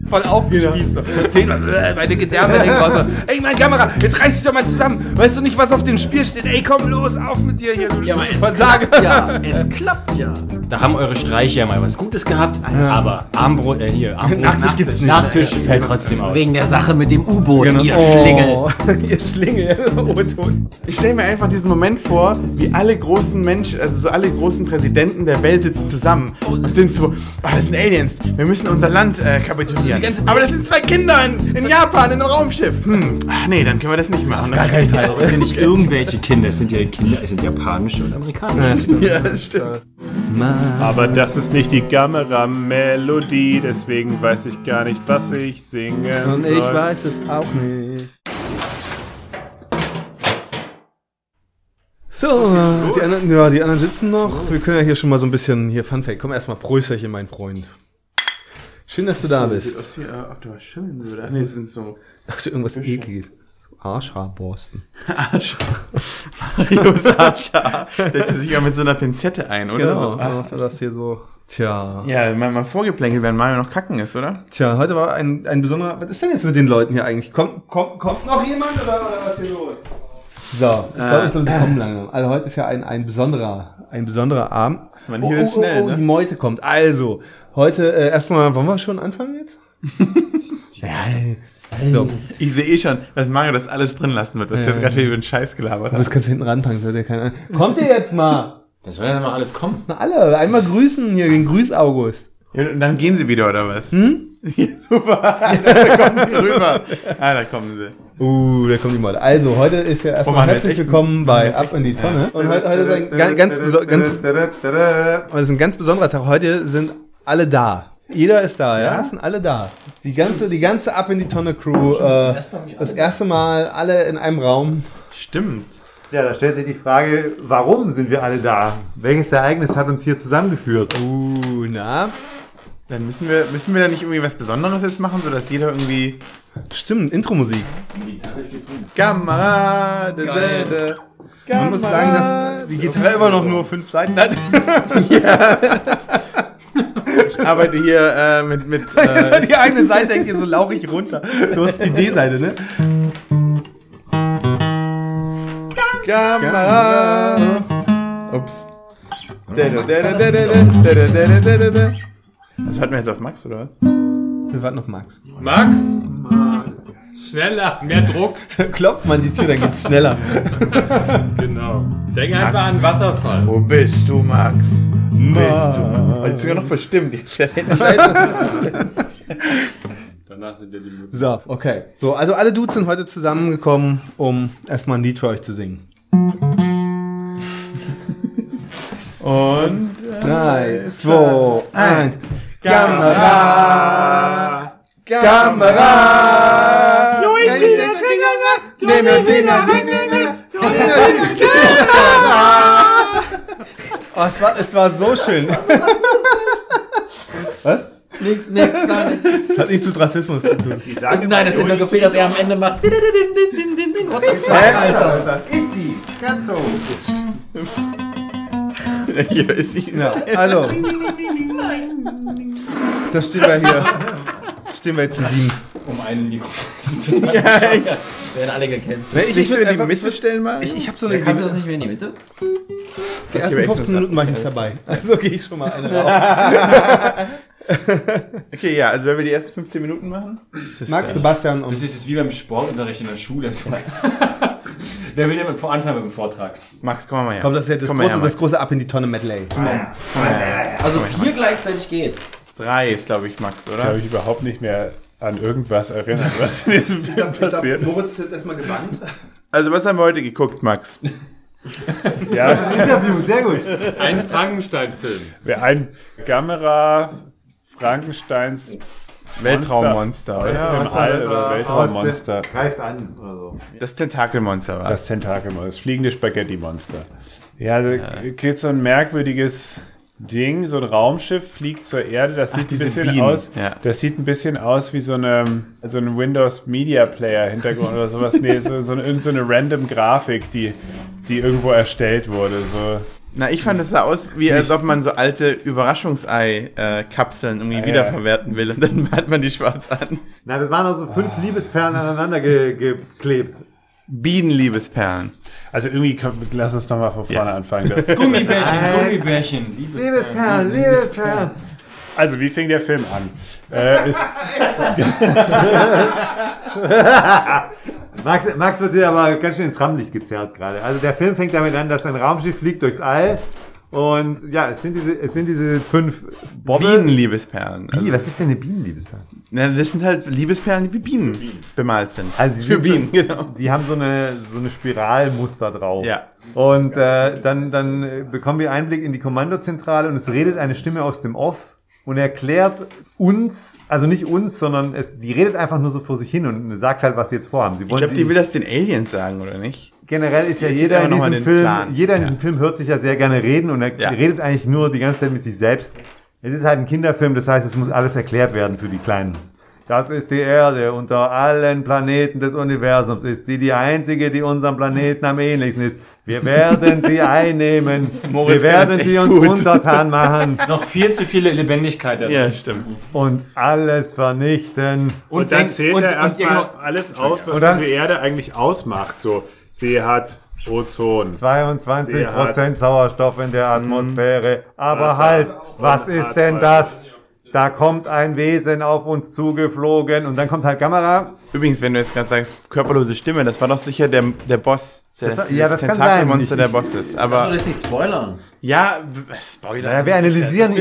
Voll aufgespießt. So. Zehnmal, meine Gedärme hängen raus. Ey, meine Kamera, jetzt reiß dich doch mal zusammen. Weißt du nicht, was auf dem Spiel steht? Ey, komm los, auf mit dir hier. Ja, aber es klappt ja. Da haben eure Streiche ja mal was Gutes gehabt, aber Armbrot, Nachtisch gibt's nicht. Nachtisch fällt trotzdem aus. Wegen der Sache mit dem U-Boot, ihr Schlingel. Ihr Schlingel. O-Ton. Ich stelle mir einfach diesen Moment vor, wie alle großen Menschen, also so alle großen Präsidenten der Welt sitzen zusammen und sind so, das sind Aliens, wir müssen unser Land kapitulieren. Aber das sind 2 Kinder in Japan, in einem Raumschiff. Nee, dann können wir das nicht machen. Gar kein Teil. Es sind nicht irgendwelche Kinder, es sind japanische und amerikanische Kinder. Ja, stimmt. Aber das ist nicht die Gamera-Melodie, deswegen weiß ich gar nicht, was ich singen Und soll. ich weiß es auch nicht. So, die anderen sitzen noch. Wir können ja hier schon mal so ein bisschen hier Fun Fact. Komm erstmal Prösterchen, mein Freund. Schön, dass du da bist. Sieht aus wie, ob du was schimmeln würde. Nee, sind so... Ach so, irgendwas Ekliges. So Arschhaarborsten. Marius Arschhaar. Der setzt sich ja mit so einer Pinzette ein, oder? Genau, So. macht er das hier so. Tja. Ja, mal vorgeplänkelt, wenn Mario noch kacken ist, oder? Tja, heute war ein besonderer... Was ist denn jetzt mit den Leuten hier eigentlich? Kommt noch jemand oder was ist hier los? So, ich glaube, sie kommen langsam. Also heute ist ja ein besonderer Abend. Man, hier wird's schnell, ne? Die Meute kommt. Also, heute erstmal, wollen wir schon anfangen jetzt? So. Ich sehe schon, dass Mario das alles drin lassen wird, was jetzt gerade wieder über den Scheiß gelabert Aber hat. das kannst du hinten ranpacken, das hat ja keiner. Kommt ihr jetzt mal? Das soll ja noch alles kommen. Na alle, einmal grüßen hier, den Grüß August. Ja, und dann gehen sie wieder, oder was? Ja, super, da kommen die rüber. Da kommen sie. Da kommen die mal. Also, heute ist ja erstmal herzlich willkommen bei Ab in die Tonne. Und heute ist ein ganz besonderer Tag. Heute sind alle da. Jeder ist da, ja? Es sind alle da. Die ganze Ab in die Tonne Crew. Das erste Mal alle in einem Raum. Stimmt. Ja, da stellt sich die Frage, warum sind wir alle da? Welches Ereignis hat uns hier zusammengeführt? Na? Dann müssen wir da nicht irgendwie was Besonderes jetzt machen, sodass jeder irgendwie... Stimmt, Intro-Musik. Kamera. Man muss sagen, dass die Gitarre immer noch nur 5 Seiten hat. Ich arbeite hier mit die eine Seite hängt hier so lauchig runter. So ist die D-Seite, ne? Kamera. Ups. Das hatten wir jetzt auf Max, oder was? Wir warten auf Max. Max? Schneller, mehr Druck. Klopft man die Tür, dann geht's schneller. Genau. Denk einfach an Wasserfall. Wo bist du, Max? Oh, die sind ja noch verstimmt. Danach sind ja die Mützen. So, okay. So, also alle Dudes sind heute zusammengekommen, um erstmal ein Lied für euch zu singen. Und 3, 2, 1. Kamera! Kamera! Oh, es war so schön. Was? Nix, nein. Hat nichts mit Rassismus zu tun. Nein, das ist nur gefehlt, dass er am Ende macht. What the fuck, Alter? Itzy, ganz so. hier ist nicht. Ja, also. Da stehen wir jetzt zu 7. Um einen Mikro. Das ist total Werden alle gecancelt. Ich will in die Mitte stellen mal. Ich habe so eine Kannst du das nicht mehr in die Mitte? Die ersten 15 Minuten mache ich nicht dabei. Also gehe ich schon mal eine raus. Okay, ja, also wenn wir die ersten 15 Minuten machen. Max, Sebastian und... Das ist jetzt wie beim Sportunterricht in der Schule. Wer will denn vor Anfang mit dem Vortrag? Max, komm mal her. Komm, das ist ja das große Ab in die Tonne Medley. Also 4 gleichzeitig geht. 3 ist, glaube ich, Max, Ich oder? habe mich überhaupt nicht mehr an irgendwas erinnert, was in diesem Film passiert. Moritz ist jetzt erstmal gebannt. Also, was haben wir heute geguckt, Max? Ja, Interview, sehr gut. ein Frankenstein-Film. Ein Gamera Frankensteins Weltraummonster, aus oder? dem Was war All das? oder Weltraummonster. Greift an oder so. Das Tentakelmonster war. Das Tentakelmonster, das fliegende Spaghetti-Monster. Ja, da geht so ein merkwürdiges Ding, so ein Raumschiff fliegt zur Erde, das sieht ein diese bisschen Bienen, aus, ja. das sieht ein bisschen aus wie so ein Windows Media Player Hintergrund oder sowas, nee, irgend so eine random Grafik, die irgendwo erstellt wurde, so. Na, ich fand, das sah aus, wie als ob man so alte Überraschungsei-Kapseln irgendwie wiederverwerten will. Und dann hat man die schwarz an. Na, das waren also 5 Liebesperlen aneinander geklebt. Bienenliebesperlen. Also irgendwie, lass uns nochmal von vorne anfangen. Das, Gummibärchen. Liebesperlen. also, wie fing der Film an? Max wird hier aber ganz schön ins Rampenlicht gezerrt gerade. Also der Film fängt damit an, dass ein Raumschiff fliegt durchs All. Und ja, es sind diese 5 Bienenliebesperlen. Also, was ist denn eine Bienenliebesperle? na, das sind halt Liebesperlen, die wie Bienen bemalt sind. Also für Bienen, genau. Die haben so eine Spiralmuster drauf. Ja. Und dann bekommen wir Einblick in die Kommandozentrale und es redet eine Stimme aus dem Off und erklärt uns, also nicht uns, sondern die redet einfach nur so vor sich hin und sagt halt, was sie jetzt vorhaben. Ich glaube, die will das den Aliens sagen, oder nicht? Generell ist ja Jetzt jeder in noch mal diesem den Film, Plan. diesem Film hört sich ja sehr gerne reden und er redet eigentlich nur die ganze Zeit mit sich selbst. Es ist halt ein Kinderfilm, das heißt, es muss alles erklärt werden für die Kleinen. Das ist die Erde. Unter allen Planeten des Universums ist sie die einzige, die unserem Planeten am ähnlichsten ist. Wir werden sie einnehmen. Wir werden sie uns untertan machen. Noch viel zu viele Lebendigkeit darin. Ja, stimmt. Und alles vernichten. Und dann zählt er erstmal alles auf, was diese Erde eigentlich ausmacht. So, sie hat Ozon. 22% Sauerstoff in der Atmosphäre. Aber Wasser. halt, was ist denn H2O. das? Da kommt ein Wesen auf uns zugeflogen und dann kommt halt Gamera. Übrigens, wenn du jetzt gerade sagst, körperlose Stimme, das war doch sicher der Boss. Das kann Tentakelmonster sein. der Boss ist. Aber Aber soll jetzt nicht spoilern. ja, Spoiler. Ja, wir analysieren,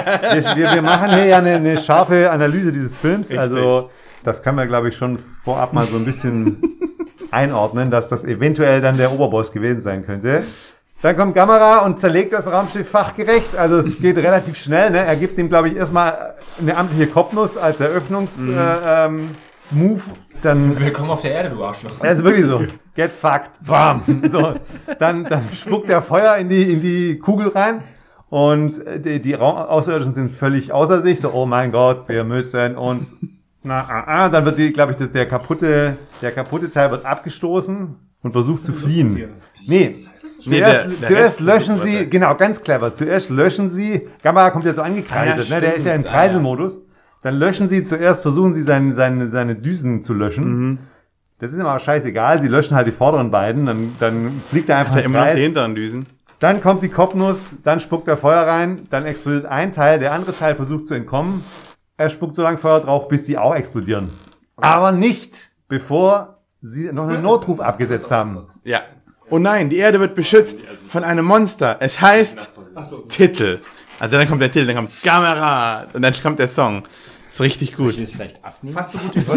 wir machen hier ja eine scharfe Analyse dieses Films. Also das kann man, glaube ich, schon vorab mal so ein bisschen einordnen, dass das eventuell dann der Oberboss gewesen sein könnte. Dann kommt Gamera und zerlegt das Raumschiff fachgerecht. Also es geht relativ schnell. Ne? Er gibt ihm, glaube ich, erstmal eine amtliche Kopfnuss als Eröffnungs-Move. Dann Willkommen auf der Erde, du Arschloch. also wirklich so, get fucked, bam. So, dann spuckt er Feuer in die Kugel rein. Und die Außerirdischen sind völlig außer sich. So, oh mein Gott, wir müssen uns... dann wird der kaputte Teil wird abgestoßen und versucht zu fliehen. Nee, zuerst löschen sie, genau, ganz clever. Zuerst löschen sie, Gamera kommt ja so angekreiselt, ne? Der ist ja im Kreiselmodus. Dann löschen sie zuerst, versuchen sie seine Düsen zu löschen. Das ist ihm aber scheißegal, sie löschen halt die vorderen beiden, dann fliegt er einfach im immer noch Kreis. die hinteren Düsen. Dann kommt die Kopfnuss, dann spuckt er Feuer rein, dann explodiert ein Teil, der andere Teil versucht zu entkommen. Er spuckt so lange Feuer drauf, bis die auch explodieren. Aber nicht, bevor sie noch einen Notruf abgesetzt haben. Ja. Oh nein, die Erde wird beschützt von einem Monster. Es heißt Titel. Also dann kommt der Titel, dann kommt Gamera und dann kommt der Song. Ist richtig gut. Ich vielleicht abnehmen. Fast so gut wie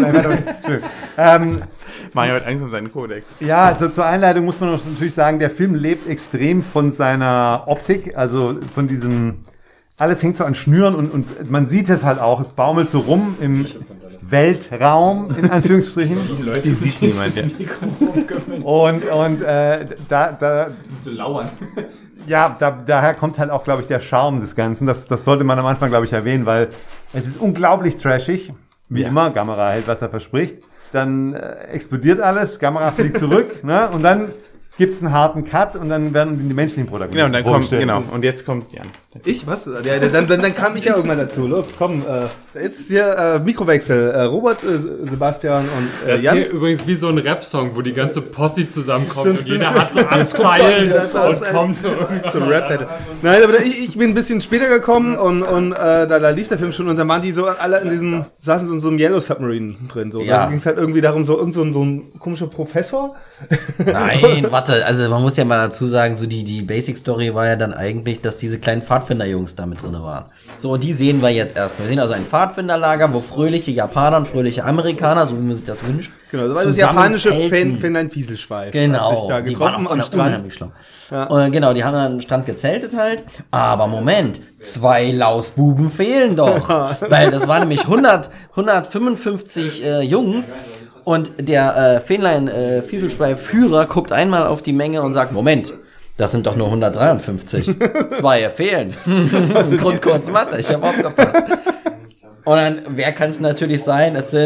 Mario hat Angst um seinen Kodex. Ja, also zur Einleitung muss man natürlich sagen, der Film lebt extrem von seiner Optik, also von diesem, alles hängt so an Schnüren und man sieht es halt auch, es baumelt so rum im Weltraum, in Anführungsstrichen. Die sieht niemand, ja. Und da So lauern. ja, daher kommt halt auch, glaube ich, der Charme des Ganzen. Das sollte man am Anfang, glaube ich, erwähnen, weil es ist unglaublich trashig. Wie immer, Gamera hält, was er verspricht. Dann explodiert alles, Gamera fliegt zurück, ne? Und dann gibt's einen harten Cut und dann werden die menschlichen Protagonisten Genau, und dann kommt, und jetzt kommt Jan. Ich? Was? Ja, dann kam ich ja irgendwann dazu. Los, komm. Jetzt hier Mikrowechsel. Robert, Sebastian und Das ist Jan. hier übrigens wie so ein Rap-Song, wo die ganze Posse zusammenkommt Stimmt, und jeder stimmt. hat so 8 Zeilen Jeder hat so 8 und Zeilen. kommt so irgendwann. So ein Rap-Battle. Nein, aber ich bin ein bisschen später gekommen und da lief der Film schon und da waren die so alle saßen so in so einem Yellow Submarine drin. So. Ja. Da ging es halt irgendwie darum, so ein komischer Professor. Nein, warte, also man muss ja mal dazu sagen, so die Basic-Story war ja dann eigentlich, dass diese kleinen Pfadfinder-Jungs da mit drin waren. So, und die sehen wir jetzt erstmal. Wir sehen also ein Pfadfinderlager, wo fröhliche Japaner und fröhliche Amerikaner, so wie man sich das wünscht, Genau, das war das zusammen japanische zelten. Fähnlein-Fieselschweif. Hat Genau, sich da die waren getroffen auch am Strand. unheimlich schlimm. Und genau, die haben dann am Strand gezeltet halt. Aber Moment, 2 Lausbuben fehlen doch. Weil das waren nämlich 155 Jungs. Und der Fähnlein-Fieselschweif-Führer guckt einmal auf die Menge und sagt, Moment, das sind doch nur 153. 2 fehlen. Das ist ein Grundkurs Mathe, ich habe aufgepasst. Und dann, wer kann es natürlich sein? Es sind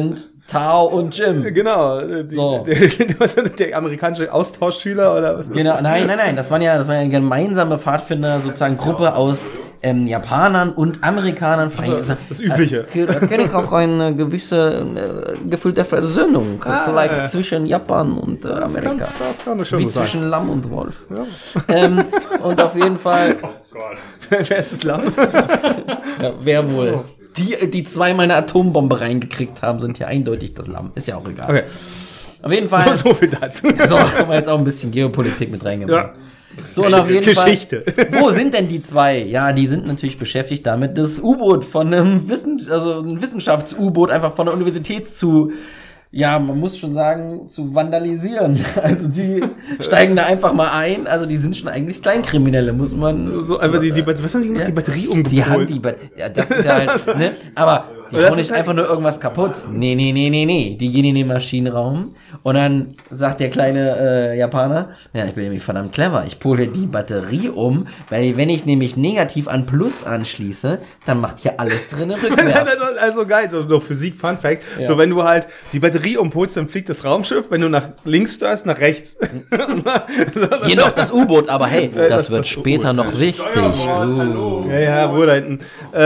Tao und Jim. Genau. So. Der amerikanische Austauschschüler oder was? Genau, nein, das war ja eine gemeinsame Pfadfinder, sozusagen Gruppe aus Japanern und Amerikanern. Das Übliche. Da kenne ich auch eine gewisse Gefühl der Versöhnung, vielleicht zwischen Japan und Amerika. Das kann schon Wie so sein. zwischen Lamm und Wolf. Ja. Und auf jeden Fall, Wer ist das Lamm? ja, wer wohl? Die zweimal eine Atombombe reingekriegt haben, sind ja eindeutig das Lamm. Ist ja auch egal. Okay. Auf jeden Fall. So viel dazu. So, haben wir jetzt auch ein bisschen Geopolitik mit reingebracht. Ja. So, und auf jeden Geschichte. Fall. Wo sind denn die zwei? Ja, die sind natürlich beschäftigt damit, das U-Boot von einem ein Wissenschafts-U-Boot einfach von der Universität man muss schon sagen, zu vandalisieren. Also die steigen da einfach mal ein. Also die sind schon eigentlich Kleinkriminelle, muss man. So einfach was haben die gemacht? Die Batterie umgepolt. Die haben die ja, das ist ja halt, ne? Aber die das hauen ist nicht halt einfach nur irgendwas kaputt. Nee. Die gehen in den Maschinenraum und dann sagt der kleine Japaner, ja, ich bin nämlich verdammt clever. Ich pole die Batterie um, weil wenn ich nämlich negativ an Plus anschließe, dann macht hier alles drin rückwärts. Das ist also geil, so noch Physik, Fun Fact. Ja. So, wenn du halt die Batterie umpolst, dann fliegt das Raumschiff, wenn du nach links steuerst, nach rechts. Hier noch das U-Boot, aber hey, das wird später noch wichtig. Ja, wo da hinten.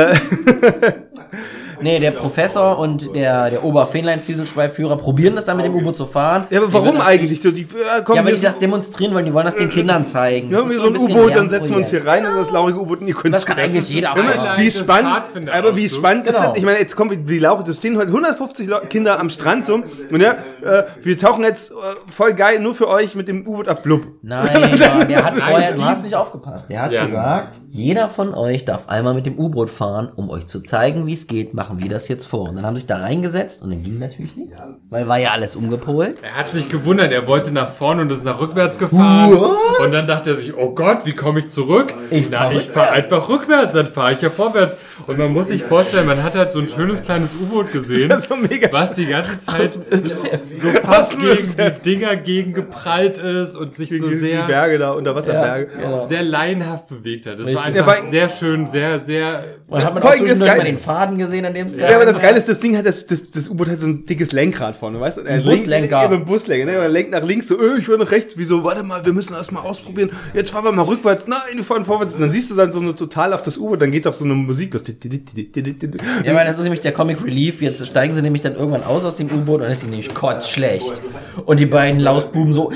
Nee, der Professor und der Oberfähnlein-Fieselschweifführer probieren das dann mit dem U-Boot zu fahren. Ja, aber Die warum werden eigentlich? So, Ja, weil die das demonstrieren wollen, die wollen das den Kindern zeigen. Ja, Das wie ist so ein bisschen U-Boot, dann setzen wir uns Lernprojekt. hier rein in das laurige U-Boot und ihr könnt Das kann eigentlich jeder Wie Highlight des spannend, Pfadfinder aber wie Ausflugs. spannend ist Genau. das? Ich meine, jetzt kommt die Laure, da stehen heute 150 Kinder am Strand so und ja, wir tauchen jetzt voll geil nur für euch mit dem U-Boot ab, blub. Nein, aber der hat vorher, du dies- hast nicht aufgepasst. Der hat Ja. gesagt, jeder von euch darf einmal mit dem U-Boot fahren, um euch zu zeigen, wie es geht, machen wir das jetzt vor. Und dann haben sie sich da reingesetzt und dann ging natürlich nichts. Weil war ja alles umgepolt. Er hat sich gewundert, er wollte nach vorne und ist nach rückwärts gefahren. Und dann dachte er sich, oh Gott, wie komme ich zurück? Ich fahr Ich fahre einfach rückwärts, dann fahre ich ja vorwärts. Und man muss sich vorstellen, man hat halt so ein schönes kleines U-Boot gesehen, Das ist so mega was die ganze Zeit so Was fast gegen YF? die Dinger gegengeprallt ist und sich so Die sehr, Berge da, Unterwasserberge. Genau. sehr laienhaft bewegt hat. Das war Richtig. einfach Ja, weil- sehr schön, sehr Und hat man Vor auch allem das zwischendurch mal Geile- den Faden gesehen, an dem es Ja, aber das Geile ist, das Ding hat, das U-Boot hat so ein dickes Lenkrad vorne, weißt du? Ein Buslenker. Ja, so ein Buslenker, ne? Und er lenkt nach links, so, ich will nach rechts, wieso, warte mal, wir müssen das mal ausprobieren, jetzt fahren wir mal rückwärts, nein, wir fahren vorwärts, und dann siehst du dann so eine total auf das U-Boot, dann geht doch so eine Musik los. Ja, weil das ist nämlich der Comic Relief. Jetzt steigen sie nämlich dann irgendwann aus dem U-Boot und dann ist sie nämlich kotzschlecht. Und die beiden Lausbuben so.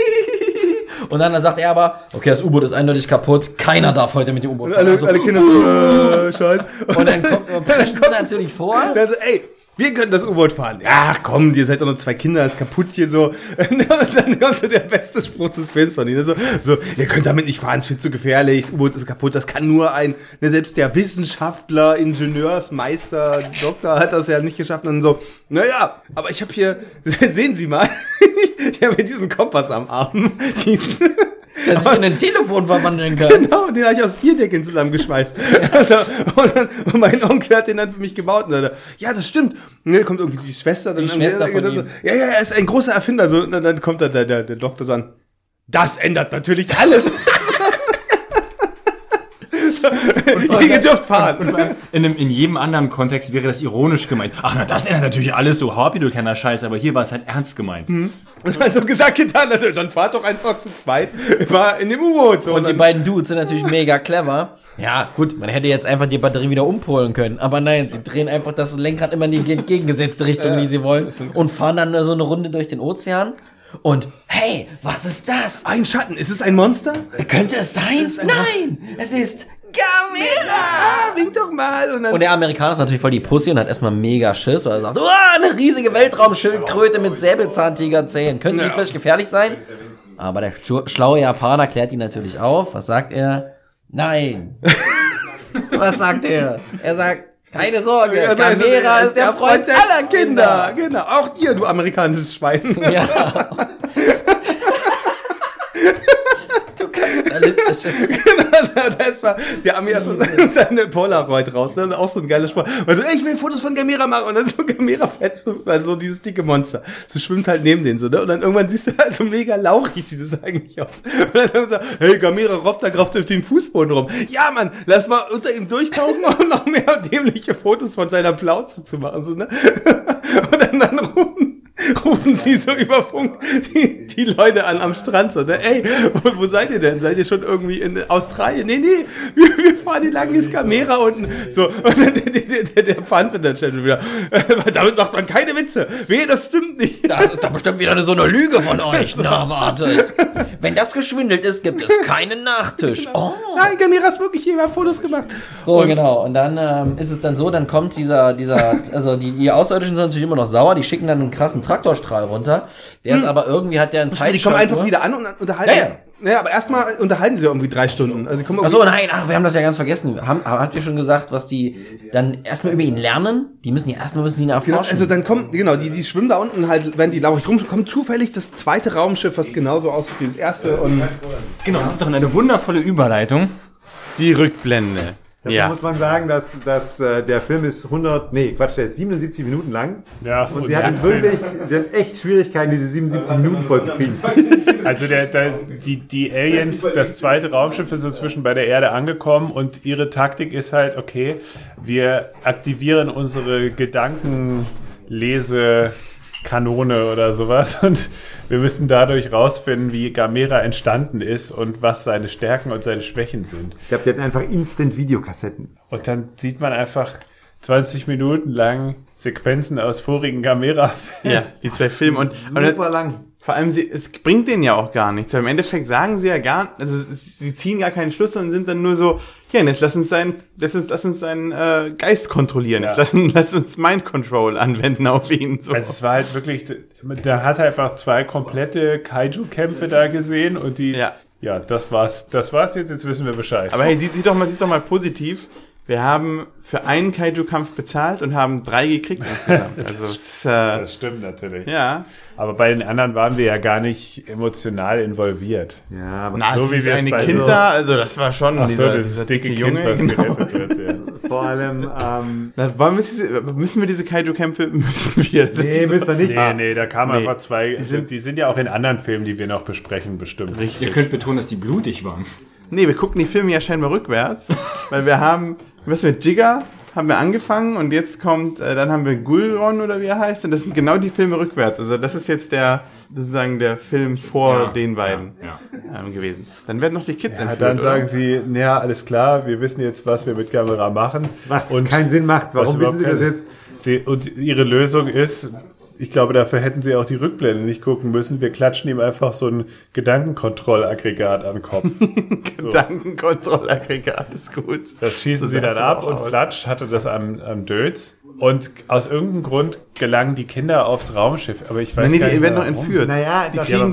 Und dann sagt er aber, okay, das U-Boot ist eindeutig kaputt. Keiner darf heute mit dem U-Boot Und fahren. alle, alle Kinder so, scheiße. Und dann preschen sie natürlich vor. Dann so, ey, wir können das U-Boot fahren. Ja, komm, ihr seid doch nur 2 Kinder, ist kaputt hier so. Und dann kommt so der beste Spruch des Films von ihnen. So, ihr könnt damit nicht fahren, es ist viel zu gefährlich, das U-Boot ist kaputt, das kann nur selbst der Wissenschaftler, Ingenieursmeister, Doktor hat das ja nicht geschafft. Und dann so, naja, aber ich habe hier, sehen Sie mal, ich habe hier diesen Kompass am Arm, Der sich in ein Telefon verwandeln kann. Genau, den habe ich aus Bierdeckeln zusammengeschmeißt. Also, und mein Onkel hat den dann für mich gebaut. Und dann, ja, das stimmt. Und dann kommt irgendwie die Schwester. Dann Schwester von so, ihm. ja, er ist ein großer Erfinder. So, und dann kommt da der Doktor so an. Das ändert natürlich alles. Ihr dürft fahren. In jedem anderen Kontext wäre das ironisch gemeint. Ach, na, das ändert natürlich alles so. Happy, du kleiner Scheiß. Aber hier war es halt ernst gemeint. Und dann so gesagt, getan, dann fahrt doch einfach zu zweit war in dem U-Boot. So, Und die dann, beiden Dudes sind natürlich mega clever. Ja, gut, man hätte jetzt einfach die Batterie wieder umpolen können. Aber nein, sie drehen einfach das Lenkrad immer in die entgegengesetzte Richtung, in die sie wollen. Und fahren dann so eine Runde durch den Ozean. Und, hey, was ist das? ein Schatten, ist es ein Monster? Könnte es sein? Nein, es ist Gamera! Wink doch mal. Und dann, Und der Amerikaner ist natürlich voll die Pussy und hat erstmal mega Schiss, weil er sagt, eine riesige Weltraumschildkröte mit Säbelzahntigerzähnen. Könnte die vielleicht gefährlich sein? Aber der schlaue Japaner klärt ihn natürlich auf. Was sagt er? Nein. Was sagt er? Er sagt, keine Sorge, Gamera ist der Freund aller Kinder. Genau, auch dir, du amerikanisches Schwein. Ja. Du kannst alle Es ist Da ist mal der Ami erst seine Polaroid raus. Das ist auch so ein geiler Spruch. Also, ich will Fotos von Gamera machen. Und dann so Gamera fährt, also dieses dicke Monster. So schwimmt halt neben denen so, ne? Und dann irgendwann siehst du halt so mega lauchig sieht das eigentlich aus. Und dann haben sie gesagt, hey, Gamera robbt da gerade auf dem Fußboden rum. Ja, Mann, lass mal unter ihm durchtauchen und noch mehr dämliche Fotos von seiner Plauze zu machen. So, ne? Und dann rufen sie so über Funk die Leute an am Strand so, ne? Ey, wo seid ihr denn? Seid ihr schon irgendwie in Australien? Nee, wir fahren die Langis Gamera unten. So, und dann der Pfand dann stellt wieder, damit macht man keine Witze. Wehe, das stimmt nicht. Das ist doch bestimmt wieder so eine Lüge von euch. Na, wartet. Wenn das geschwindelt ist, gibt es keinen Nachtisch. Oh. Nein, Gamera ist wirklich hier, wir haben Fotos gemacht. So, genau. Und dann ist es dann so, dann kommt also die Außerirdischen sind natürlich immer noch sauer, die schicken dann einen krassen Traktorstrahl runter. Der ist aber irgendwie, hat der einen Zeitschrank. Die kommen einfach wieder an und unterhalten. Ja, aber erstmal unterhalten sie irgendwie 3 Stunden. Also Achso, nein, wir haben das ja ganz vergessen. Habt ihr schon gesagt, was die dann erstmal über ihn lernen? Die müssen ihn erforschen. Genau, also dann kommen, die schwimmen da unten halt, wenn die laurig rum, kommt zufällig das zweite Raumschiff, was genauso aussieht wie das erste. Und Genau, das ist doch eine wundervolle Überleitung. Die Rückblende. Dazu muss man sagen, dass der Film ist der ist 77 Minuten lang. Ja, und sie hatten echt Schwierigkeiten, diese 77 Minuten vollzukriegen. Also die Aliens, das zweite Raumschiff ist inzwischen bei der Erde angekommen und ihre Taktik ist halt, okay, wir aktivieren unsere Gedankenlesekanone oder sowas und wir müssen dadurch rausfinden, wie Gamera entstanden ist und was seine Stärken und seine Schwächen sind. Ich glaube, die hatten einfach Instant-Videokassetten. Und dann sieht man einfach 20 Minuten lang Sequenzen aus vorigen Gamera-Filmen. Ja, die 2 Filme. Und Super lang. Vor allem, es bringt denen ja auch gar nichts. Weil im Endeffekt sagen sie ja sie ziehen gar keinen Schluss und sind dann nur so, ja, jetzt lass uns seinen Geist kontrollieren. Ja. Jetzt lass uns Mind Control anwenden auf ihn. So. Also es war halt wirklich, da hat er einfach 2 komplette Kaiju-Kämpfe da gesehen und das war's jetzt wissen wir Bescheid. Aber hey, sieh's doch mal positiv. Wir haben für einen Kaiju-Kampf bezahlt und haben 3 gekriegt insgesamt. Also das stimmt natürlich. Ja. Aber bei den anderen waren wir ja gar nicht emotional involviert. Ja, aber so wie wir es eine bei Kind da, also das war schon dieses dicke Kind, was gerettet wird. Ja. Vor allem, müssen wir diese Kaiju-Kämpfe, müssen wir nicht. Nee, da kamen einfach 2, die sind ja auch in anderen Filmen, die wir noch besprechen, bestimmt. Richtig. Ihr könnt betonen, dass die blutig waren. Nee, wir gucken die Filme ja scheinbar rückwärts, weil wir haben, mit Jigga haben wir angefangen und jetzt kommt, dann haben wir Gulron oder wie er heißt und das sind genau die Filme rückwärts. Also das ist jetzt der Film vor den beiden gewesen. Dann werden noch die Kids entführt. Dann sagen sie, alles klar, wir wissen jetzt, was wir mit Gamera machen. Was keinen Sinn macht. Warum wissen sie das jetzt? Und ihre Lösung ist, ich glaube, dafür hätten sie auch die Rückblende nicht gucken müssen. Wir klatschen ihm einfach so ein Gedankenkontrollaggregat an den Kopf. Gedankenkontrollaggregat ist gut. Das schießen sie dann ab und Flatsch hatte das am Dötz. Und aus irgendeinem Grund gelangen die Kinder aufs Raumschiff. Aber ich weiß gar nicht, die werden noch entführt. Naja,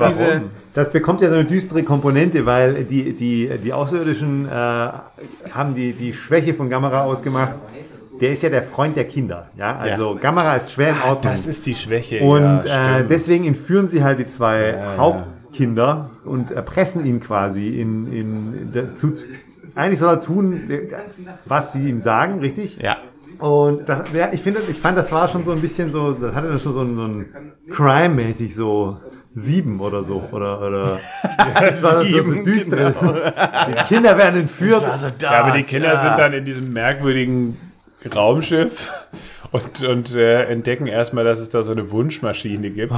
das bekommt ja so eine düstere Komponente, weil die Außerirdischen haben die Schwäche von Gamera ausgemacht. Der ist ja der Freund der Kinder. Ja? Also Gamera ist schwer in Ordnung. Das ist die Schwäche. Und deswegen entführen sie halt die 2 Hauptkinder und erpressen ihn quasi dazu. Eigentlich soll er tun, was sie ihm sagen, richtig? Ja. Und ich fand, das war schon so ein bisschen so, das hatte dann schon so ein Crime-mäßig so 7 oder so. Oder das war so düstere. Genau. Die Kinder werden entführt. Aber die Kinder sind dann in diesem merkwürdigen Raumschiff und entdecken erstmal, dass es da so eine Wunschmaschine gibt.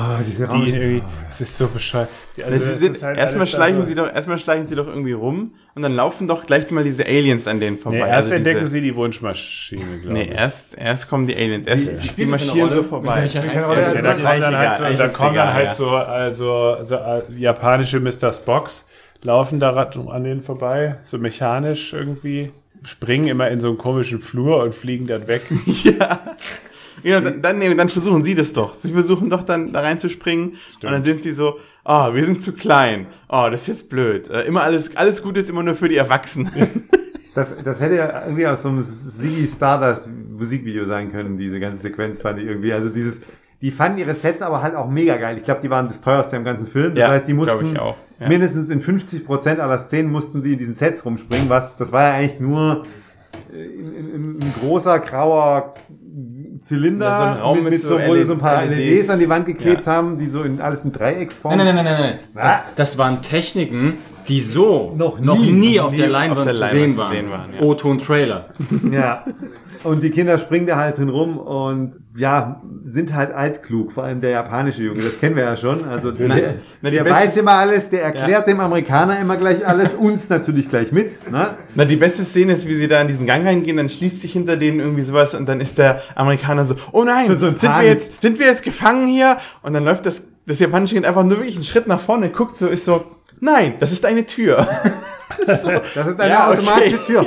Es ist so bescheuert. Erstmal schleichen sie doch irgendwie rum und dann laufen doch gleich mal diese Aliens an denen vorbei. Erst entdecken sie die Wunschmaschine, glaube ich. Erst kommen die Aliens. Die marschieren so vorbei. Da kommen dann halt so japanische Mr. Spocks, laufen da an denen vorbei, so mechanisch irgendwie. Springen immer in so einen komischen Flur und fliegen dann weg. Ja, dann versuchen sie das doch. Sie versuchen doch dann da reinzuspringen. Stimmt. Und dann sind sie so, wir sind zu klein. Das ist jetzt blöd. Immer alles Gute ist immer nur für die Erwachsenen. Das hätte ja irgendwie aus so einem Ziggy Stardust Musikvideo sein können, diese ganze Sequenz fand ich irgendwie. Also Die fanden ihre Sets aber halt auch mega geil. Ich glaube, die waren das teuerste im ganzen Film. Das Ja, heißt, die mussten glaub ich auch. Ja. mindestens in 50% aller Szenen mussten sie in diesen Sets rumspringen. Das war ja eigentlich nur ein großer, grauer Zylinder Ja, so ein Raum mit so wo sie so ein paar LEDs LEDs an die Wand geklebt haben, die so in alles in Dreiecksform. Nein. Das waren Techniken, die so noch nie auf der Leinwand zu sehen waren. ja. O-Ton-Trailer. Ja. Und die Kinder springen da halt drin rum und ja, sind halt altklug, vor allem der japanische Junge, das kennen wir ja schon. Also der weiß immer alles, der erklärt dem Amerikaner immer gleich alles, uns natürlich gleich mit. Ne? Na, die beste Szene ist, wie sie da in diesen Gang reingehen, dann schließt sich hinter denen irgendwie sowas und dann ist der Amerikaner so, oh nein, Schon so ein sind wir jetzt gefangen hier? Und dann läuft das japanische Kind einfach nur wirklich einen Schritt nach vorne, guckt so, ist so, nein, das ist eine Tür. Das ist eine automatische Tür.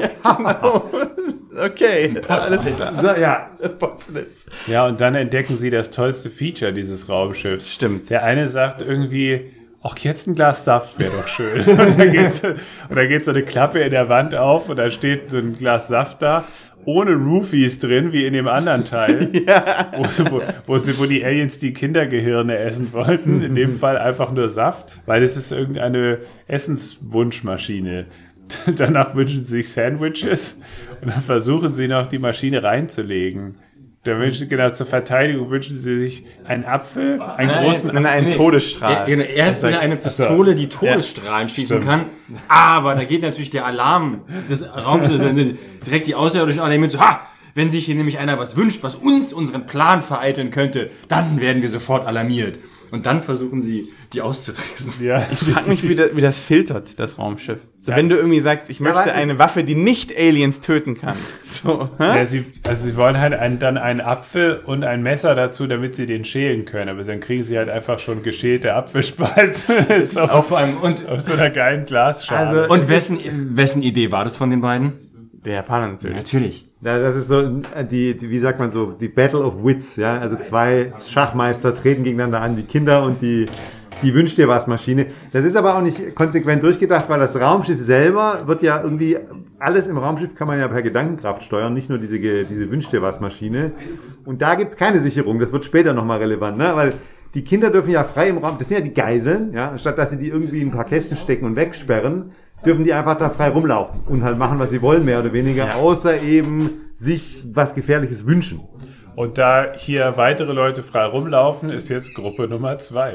Okay, alles klar. So, ja. Potzblitz. Ja, und dann entdecken sie das tollste Feature dieses Raumschiffs. Stimmt. Der eine sagt irgendwie, ach, jetzt ein Glas Saft wäre doch schön. Und dann geht so eine Klappe in der Wand auf und da steht so ein Glas Saft da, ohne Roofies drin, wie in dem anderen Teil, wo die Aliens die Kindergehirne essen wollten. In dem Fall einfach nur Saft, weil es ist irgendeine Essenswunschmaschine. Danach wünschen sie sich Sandwiches und dann versuchen sie noch die Maschine reinzulegen. Da wünschen, genau, zur Verteidigung wünschen sie sich einen Apfel, einen großen Einen Todesstrahl. Erst wenn er eine Pistole die Todesstrahlen schießen kann, aber da geht natürlich der Alarm des Raumschiffs, direkt die Außerirdischen Alarmieren so, wenn sich hier nämlich einer was wünscht, was uns unseren Plan vereiteln könnte, dann werden wir sofort alarmiert. Und dann versuchen sie, die auszutricksen. Ja. Ich frage mich, wie das filtert, das Raumschiff. So, wenn du irgendwie sagst, ich möchte eine Waffe, die nicht Aliens töten kann. So, Ja, sie wollen halt dann einen Apfel und ein Messer dazu, damit sie den schälen können. Aber dann kriegen sie halt einfach schon geschälte Apfelspalte Auch vor allem, und auf so einer geilen Glasschale. Und wessen Idee war das von den beiden? der Japaner natürlich. Natürlich. Ja, das ist so wie sagt man so, die Battle of Wits, ja. Also zwei Schachmeister treten gegeneinander an, die Kinder und die Wünsch dir was Maschine. Das ist aber auch nicht konsequent durchgedacht, weil das Raumschiff selber wird ja irgendwie, alles im Raumschiff kann man ja per Gedankenkraft steuern, nicht nur diese Wünsch dir was Maschine. Und da gibt's keine Sicherung, das wird später nochmal relevant, ne? Weil die Kinder dürfen ja frei im Raum, das sind ja die Geiseln, ja, anstatt dass sie die irgendwie in ein paar Kästen stecken und wegsperren, dürfen die einfach da frei rumlaufen und halt machen, was sie wollen, mehr oder weniger, außer eben sich was Gefährliches wünschen. Und da hier weitere Leute frei rumlaufen, ist jetzt Gruppe Nummer 2.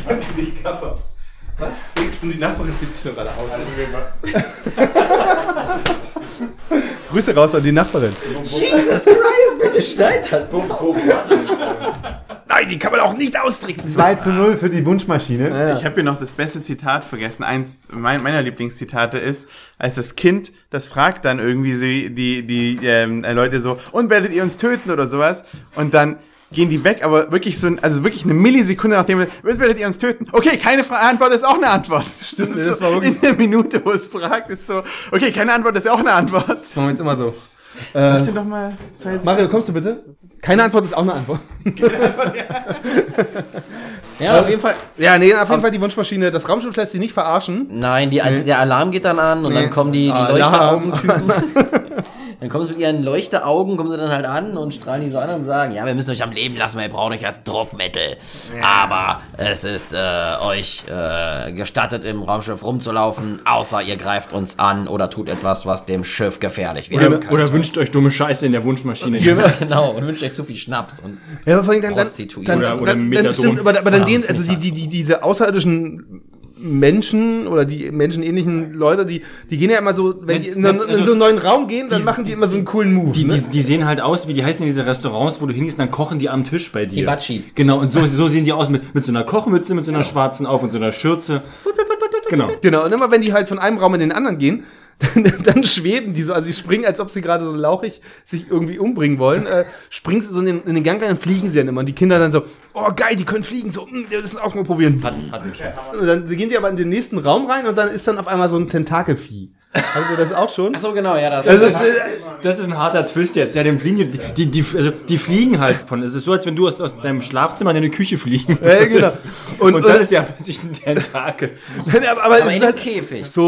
Was? Die Nachbarin zieht sich nur gerade aus. Grüße raus an die Nachbarin. Jesus Christ, bitte schneid das. Nein, die kann man auch nicht austricksen. 2:0 für die Wunschmaschine. Ich habe hier noch das beste Zitat vergessen. Eins meiner Lieblingszitate ist, als das Kind, das fragt dann irgendwie die Leute so, und werdet ihr uns töten oder sowas? Und dann gehen die weg, aber wirklich wirklich eine Millisekunde nachdem, werdet ihr uns töten? Okay, keine Antwort ist auch eine Antwort. Stimmt, das war wirklich in der Minute, wo es fragt, ist so, okay, keine Antwort ist auch eine Antwort. Das machen wir jetzt immer so. Lass dir doch mal 2 Sekunden. Mario, kommst du bitte? Keine Antwort ist auch eine Antwort. Ja, auf jeden Fall. Ja, nee, auf jeden Fall die Wunschmaschine. Das Raumschiff lässt sich nicht verarschen. Nein, der Alarm geht dann an und dann kommen die Leuchteraugen-Typen. Dann kommen sie mit ihren Leuchteraugen, kommen sie dann halt an und strahlen die so an und sagen, ja, wir müssen euch am Leben lassen, weil wir brauchen euch als Druckmittel. Ja. Aber es ist euch gestattet, im Raumschiff rumzulaufen, außer ihr greift uns an oder tut etwas, was dem Schiff gefährlich werden kann. Oder wünscht euch dumme Scheiße in der Wunschmaschine. Genau, und wünscht euch zu viel Schnaps und Ja, aber vor allem Prostituierte. Oder Methadon. stimmt, aber dann diese außerirdischen Menschen oder die menschenähnlichen Leute, die gehen ja immer so, wenn die in so einen neuen Raum gehen, dann machen die immer so einen coolen Move. Die sehen halt aus, wie die heißen diese Restaurants, wo du hingehst, dann kochen die am Tisch bei dir. Hibachi. Genau, und so sehen die aus mit so einer Kochmütze, mit so einer schwarzen auf und so einer Schürze. Genau. Genau, und immer wenn die halt von einem Raum in den anderen gehen, dann schweben die so, also sie springen, als ob sie gerade so lauchig sich irgendwie umbringen wollen, springen sie so in den Gang rein und fliegen sie dann immer. Und die Kinder dann so, oh geil, die können fliegen, so, das müssen auch mal probieren. Und dann gehen die aber in den nächsten Raum rein und dann ist dann auf einmal so ein Tentakelvieh. Hast du das auch schon? Ach so, genau, ja, Das ist ein harter Twist jetzt. Ja, dem fliegen die fliegen halt von. Es ist so, als wenn du aus deinem Schlafzimmer in deine Küche fliegen Ja, genau. Und dann ist ja plötzlich ein Tentakel. aber es in ist einem halt Käfig. so,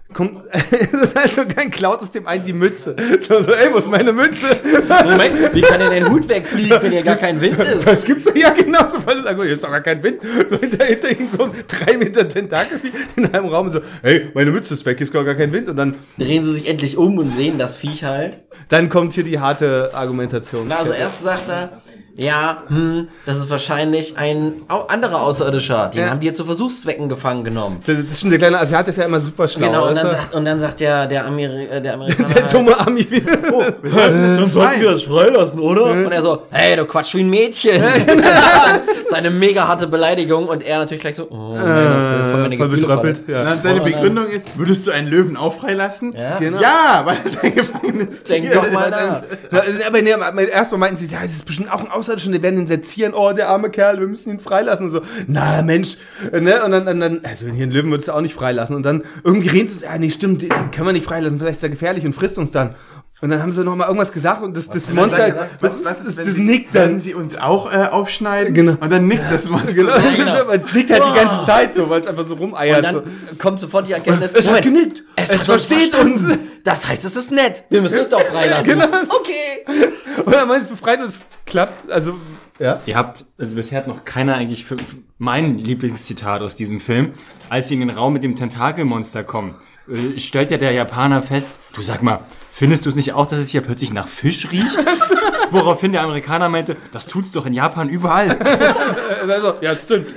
kommt, das ist halt so kein klaut es dem einen die Mütze. So, ey, wo ist meine Mütze? Moment, wie kann denn dein Hut wegfliegen, wenn hier gar kein Wind ist? Das gibt's ja genau so, weil hier ist doch gar kein Wind. So hinter ihm so ein 3 Meter Tentakel in einem Raum so, hey, meine Mütze ist weg, hier ist gar kein Wind. Und dann Drehen sie sich endlich um und sehen das Viech halt. Dann kommt hier die harte Argumentation. Na, also erst sagt er, ja, das ist wahrscheinlich ein anderer Außerirdischer. Den haben die jetzt zu Versuchszwecken gefangen genommen. Das ist schon der kleine Asiat, ist ja immer super schlau. Genau, und dann sagt der Amerikaner der halt, dumme Ami wieder. sollten wir das freilassen, oder? Und er so, hey, du Quatsch wie ein Mädchen. Seine mega harte Beleidigung und er natürlich gleich so, oh, voll meine voll Gefühle betröppelt. verletzt. Ja. Und dann seine Begründung ist, würdest du einen Löwen auch freilassen? Ja. Genau. Ja, weil es ein gefangenes Denk Tier doch mal ist. nach. Aber nee, erstmal meinten sie, ja, das ist bestimmt auch ein Außerirdischer, die werden ihn sezieren, oh, der arme Kerl, wir müssen ihn freilassen. Und so, na Mensch, ne? Und dann, also hier einen Löwen würdest du auch nicht freilassen. Und dann irgendwie reden sie, ja, nee, stimmt, den können wir nicht freilassen, vielleicht ist er gefährlich und frisst uns dann. Und dann haben sie noch mal irgendwas gesagt und das Monster, Was ist, das nickt dann. wenn sie uns auch aufschneiden? Genau. Und dann nickt das Monster. Genau, genau. weil es nickt halt die ganze Zeit so, weil es einfach so rumeiert. Und dann So. kommt sofort die Erkenntnis, Es hat genickt. Es Es hat versteht uns. Das heißt, es ist nett. Wir müssen es doch freilassen. Genau. Okay. Und dann meint es befreit und es klappt. Also, ja. Ihr habt, also bisher hat noch keiner eigentlich für mein Lieblingszitat aus diesem Film, als sie in den Raum mit dem Tentakelmonster kommen, stellt ja der Japaner fest, du sag mal, findest du es nicht auch, dass es hier plötzlich nach Fisch riecht? Woraufhin der Amerikaner meinte, das tut's doch in Japan überall. Also, ja, stimmt.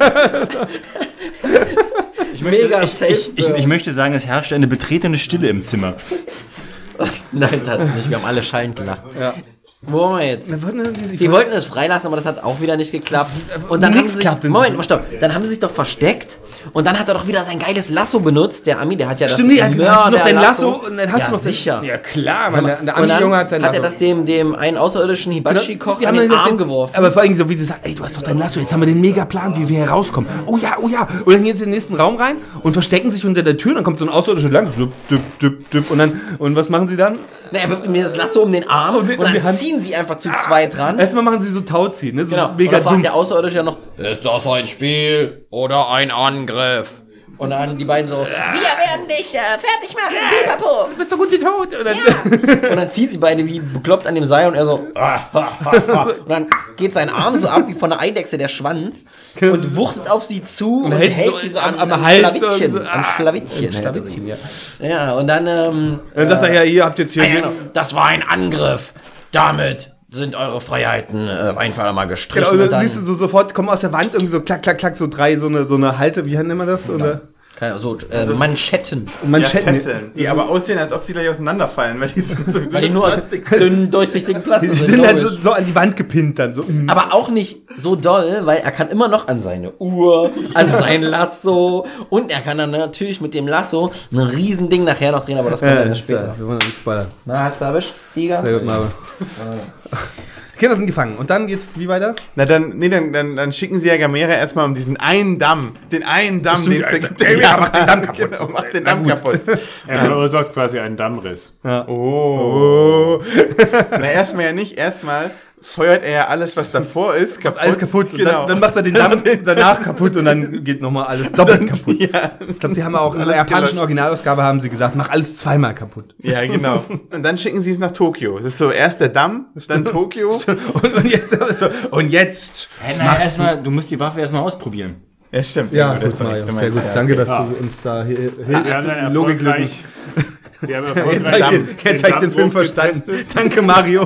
Ich möchte sagen, es herrschte eine betretene Stille im Zimmer. Nein, tatsächlich. Wir haben alle schallend gelacht. Ja. Wo waren wir jetzt? Die wollten es freilassen, aber das hat auch wieder nicht geklappt. Und dann haben sie sich, dann haben sie sich doch versteckt. Und dann hat er doch wieder sein geiles Lasso benutzt. Der Ami, der hat ja das Stimmt, hast du noch dein Lasso? Und dann hast du noch sicher. Ja, klar, Mann, der Und Ami-Junge dann hat sein hat Lasso. er das dem einen außerirdischen Hibachi-Koch Die in haben den dann Arm gesagt, geworfen. Aber vor allem so, wie sie sagt, ey, du hast doch dein Lasso, jetzt haben wir den mega Plan, wie wir hier rauskommen. Oh ja. Und dann gehen sie in den nächsten Raum rein und verstecken sich unter der Tür, dann kommt so ein Außerirdischer lang, düpp. Und was machen sie dann? Na, er wirft mir das Lasso um den Arm und die dann Hand- ziehen sie einfach zu zweit dran. Erstmal machen sie so Tauziehen, ne? So Genau. mega Und dann fragt dumm. der Außerirdische ja noch, ist das ein Spiel oder ein Angriff? Und dann die beiden so, wir werden dich fertig machen, Pipapo. Du bist so gut wie tot. Und Und dann zieht sie beide wie bekloppt an dem Seil und er so, und dann geht sein Arm so ab wie von einer Eidechse, der Schwanz, und wuchtet auf sie zu und hält sie so am Hals Schlawittchen. und so. Am Schlawittchen. hält er sich. Ja, und dann, dann sagt er, ja, ihr habt jetzt hier... genau, das war ein Angriff. Damit sind eure Freiheiten einfach mal gestrichen. Genau, und dann dann, siehst du so sofort, kommen aus der Wand irgendwie so klack, so drei, so eine Halte, wie nennen wir das? Oder? Manschetten. Manschetten. Fesseln, die aber aussehen, als ob sie gleich auseinanderfallen, weil die so Weil die nur aus dünnen, durchsichtigen Plastik Die sind. sind halt logisch. so an die Wand gepinnt dann. So. Aber auch nicht so doll, weil er kann immer noch an seine Uhr, an sein Lasso und er kann dann natürlich mit dem Lasso ein Riesending nachher noch drehen, aber das kommt dann später. Wir wollen nicht spoilern. Na, hast du erwischt, Tiger? Sehr gut, Marvel. Kinder sind gefangen. Und dann geht's wie weiter? Na dann schicken sie ja Gamera erstmal um diesen einen Damm. Den einen Damm, den es da gibt. Ja, macht den Damm kaputt. Genau, macht den Damm kaputt. Er verursacht quasi einen Dammriss. Oh. Na, erstmal ja nicht. Erstmal feuert er ja alles, was davor ist, kaputt. Alles kaputt. Genau. Und dann macht er den Damm danach kaputt und dann geht nochmal alles doppelt kaputt. Ja. Ich glaube, sie haben auch in der japanischen gelöscht. Originalausgabe haben sie gesagt, mach alles zweimal kaputt. Ja, genau. Und dann schicken sie es nach Tokio. Das ist so erst der Damm, dann Tokio. Und jetzt Du musst die Waffe erstmal ausprobieren. Ja, stimmt. Ja, das gut, Mario. ist Sehr gut. Danke, dass du uns da hilfst. Sie haben dann erfolgreich... Sie haben Jetzt erfolgreich habe ich den Film verstanden. Danke, Mario.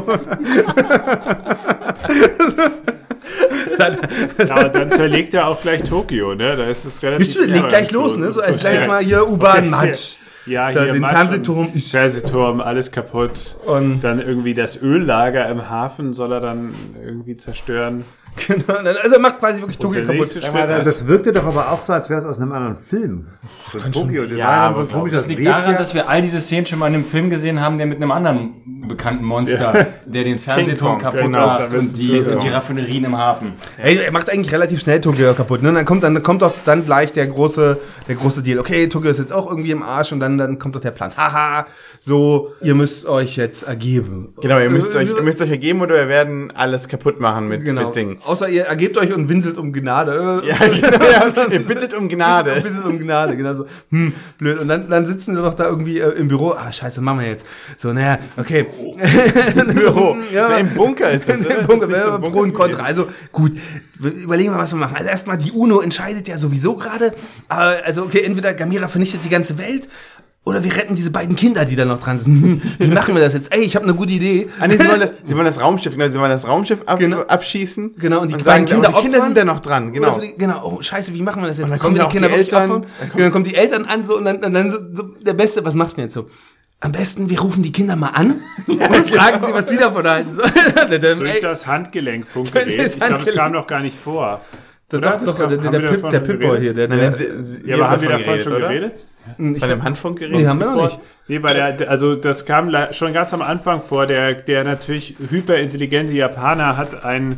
Ja, und dann zerlegt er auch gleich Tokio, ne? Da ist es relativ... Bist du, legt gleich los, ne? So, als gleich jetzt mal hier U-Bahn, Matsch. Ja, Da hier den Matsch Fernsehturm. und Fernsehturm, alles kaputt. Und- dann irgendwie das Öllager im Hafen soll er dann irgendwie zerstören. Genau. Also er macht quasi wirklich Und Tokio der kaputt. nächste Schritt ist... Das wirkte doch aber auch so, als wäre es aus einem anderen Film. So Tokio, das war dann so ein komischer Das liegt daran, dass wir all diese Szenen schon mal in einem Film gesehen haben, der mit einem anderen bekannten Monster, der den Fernsehturm King Kong, kaputt genau, macht da wird's und die Raffinerien im Hafen. Hey, er macht eigentlich relativ schnell Tokio kaputt. Ne? Dann kommt doch dann gleich der große Deal. Okay, Tokio ist jetzt auch irgendwie im Arsch und dann dann kommt doch der Plan. Haha, so, ihr müsst euch jetzt ergeben. Genau, ihr müsst euch ergeben oder wir werden alles kaputt machen mit Dingen. Außer ihr ergebt euch und winselt um Gnade. Ja, genau. Ihr bittet um Gnade. Bittet um Gnade, genau so. Blöd. Und dann sitzen sie doch da irgendwie im Büro. Ah, scheiße, was machen wir jetzt? So, naja, okay. Im Büro. Ja. Im Bunker ist das, oder? Im Bunker, Pro und Contra. Also, gut, überlegen wir, was wir machen. Also erstmal, die UNO entscheidet ja sowieso gerade. Also, okay, entweder Gamera vernichtet die ganze Welt oder wir retten diese beiden Kinder, die da noch dran sind. Wie machen wir das jetzt? Ey, ich habe eine gute Idee. Ah, nee, sie wollen das Raumschiff, abschießen. Genau, und die beiden Kinder sind da noch dran. Genau. Oh, scheiße, wie machen wir das jetzt? Dann kommen die Kinder wirklich opfern? Dann kommen die Eltern an so und dann so der Beste, was machst du denn jetzt so? Am besten, wir rufen die Kinder mal an und fragen sie, was sie davon halten. Durch das Handgelenkfunkgerät. Ich glaube, es kam noch gar nicht vor. Der Pip-Boy hier. Aber haben wir davon schon geredet? Bei dem Handfunkgerät? Nee, haben wir noch nicht. Nee, das kam schon ganz am Anfang vor. Der natürlich hyperintelligente Japaner hat einen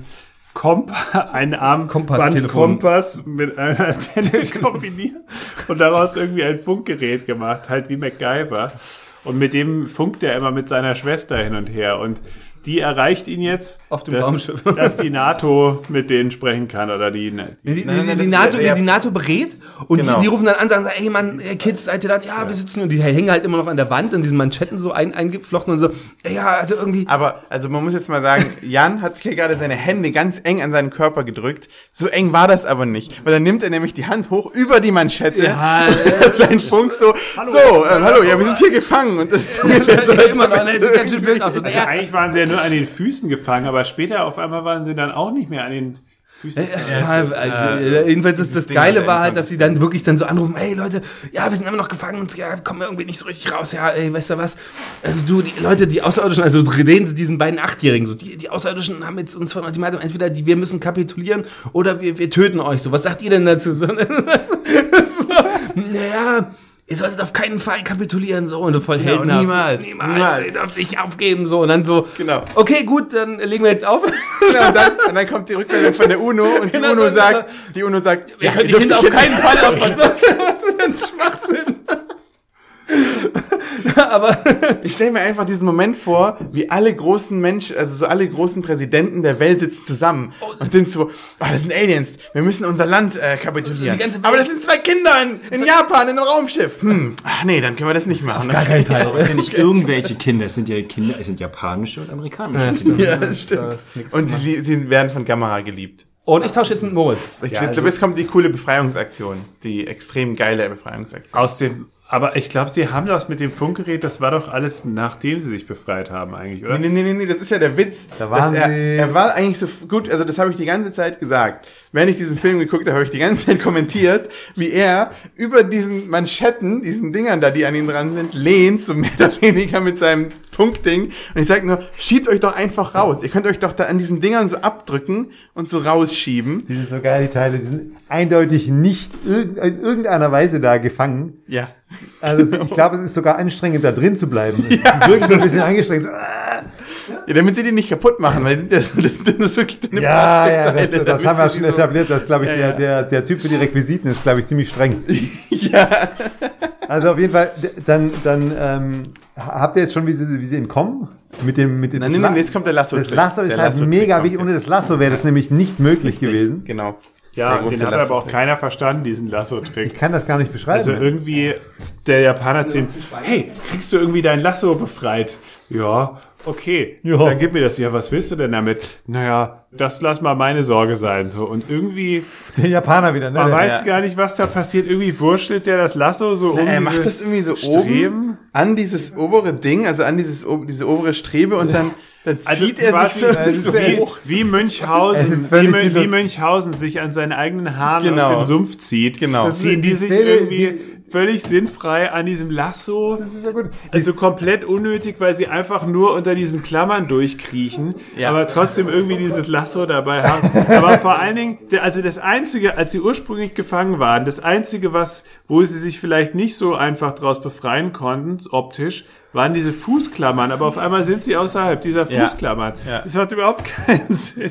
Armband-Kompass mit einer Antenne kombiniert und daraus irgendwie ein Funkgerät gemacht, halt wie MacGyver. Und mit dem funkt er immer mit seiner Schwester hin und her. Und die erreicht ihn jetzt, auf dem Raumschiff, dass die NATO mit denen sprechen kann. Oder die NATO berät und genau. die rufen dann an und sagen, ey Mann, Kids, seid ihr dann? Ja, wir sitzen. Und die hängen halt immer noch an der Wand in diesen Manschetten so eingeflochten und so. Ja, also irgendwie. Aber, also man muss jetzt mal sagen, Jan hat sich hier gerade seine Hände ganz eng an seinen Körper gedrückt. So eng war das aber nicht. Weil dann nimmt er nämlich die Hand hoch über die Manschette. Ja, sein Funk so, hallo, ja, wir sind hier gefangen. Und das ist ungefähr so, immer noch, sieht ganz schön blöd aus. Also eigentlich waren sie ja nur an den Füßen gefangen, aber später auf einmal waren sie dann auch nicht mehr an den Füßen. Jedenfalls ist das Geile war halt, dass sie dann wirklich dann so anrufen, hey Leute, ja, wir sind immer noch gefangen und ja, kommen wir irgendwie nicht so richtig raus, ja, ey, weißt du was? Also die Leute, die Außerirdischen, also reden sie diesen beiden Achtjährigen, so die Außerirdischen haben jetzt uns von Ultimatum, entweder wir müssen kapitulieren oder wir töten euch, so, was sagt ihr denn dazu? So, naja, ihr solltet auf keinen Fall kapitulieren, so, und du voll heldenhaft. Niemals. Ihr dürft nicht aufgeben, so, und dann so, genau. Okay, gut, dann legen wir jetzt auf. Genau, und dann kommt die Rückmeldung von der UNO und die UNO sagt, ihr könnt die Kinder auf keinen Fall aufpassen. Was ist denn Schwachsinn? Aber ich stelle mir einfach diesen Moment vor, wie alle großen Menschen, also so alle großen Präsidenten der Welt sitzen zusammen und sind so, das sind Aliens, wir müssen unser Land kapitulieren. Aber das sind zwei Kinder in Japan in einem Raumschiff. Nee, dann können wir das nicht machen. Auf gar keinen Fall. Es sind ja nicht irgendwelche Kinder, es sind japanische und amerikanische Kinder. Ja, das stimmt. Und sie werden von Gamera geliebt. Und ich tausche jetzt mit Moritz. Jetzt kommt die coole Befreiungsaktion, die extrem geile Befreiungsaktion. Aber ich glaube, sie haben das mit dem Funkgerät, das war doch alles, nachdem sie sich befreit haben eigentlich, oder? Nee, das ist ja der Witz. Er war eigentlich so gut, also das habe ich die ganze Zeit gesagt. Während ich diesen Film geguckt habe, habe ich die ganze Zeit kommentiert, wie er über diesen Manschetten, diesen Dingern da, die an ihm dran sind, lehnt, so mehr oder weniger mit seinem Funkding. Und ich sage nur, schiebt euch doch einfach raus. Ihr könnt euch doch da an diesen Dingern so abdrücken und so rausschieben. Die sind so geil, die Teile. Die sind eindeutig nicht in irgendeiner Weise da gefangen. Ja. Also ich glaube, es ist sogar anstrengend, da drin zu bleiben. Es ist wirklich ein bisschen angestrengt. So, ja, damit sie die nicht kaputt machen, weil das sind das wirklich eine Plastikteile. Das haben wir schon etabliert. Das ist, glaube ich, der Typ für die Requisiten ist, glaube ich, ziemlich streng. Ja. Also auf jeden Fall, dann habt ihr jetzt schon, wie sie entkommen? Nein, jetzt kommt der Lasso. Das Lasso ist halt mega wichtig. Ohne das Lasso wäre das nämlich nicht möglich gewesen. Genau. Ja, den hat aber auch keiner verstanden, diesen Lasso-Trick. Ich kann das gar nicht beschreiben. Also irgendwie, der Japaner zu ihm, hey, kriegst du irgendwie dein Lasso befreit? Ja, okay. Ja. Dann gib mir das. Ja, was willst du denn damit? Naja, das lass mal meine Sorge sein. So. Und irgendwie... Der Japaner wieder, ne? Man weiß gar nicht, was da passiert. Irgendwie wurschtelt der das Lasso so um. Er macht das irgendwie so oben an dieses obere Ding, also an diese obere Strebe und dann zieht er sich so hoch. Wie Münchhausen sich an seinen eigenen Haaren aus dem Sumpf zieht. Genau. Ziehen die sich irgendwie völlig sinnfrei an diesem Lasso. Das ist ja gut. Also komplett unnötig, weil sie einfach nur unter diesen Klammern durchkriechen, aber trotzdem irgendwie dieses Lasso dabei haben. Aber vor allen Dingen, also das Einzige, als sie ursprünglich gefangen waren, das Einzige, wo sie sich vielleicht nicht so einfach draus befreien konnten, optisch, waren diese Fußklammern, aber auf einmal sind sie außerhalb dieser Fußklammern. Ja. Das macht überhaupt keinen Sinn.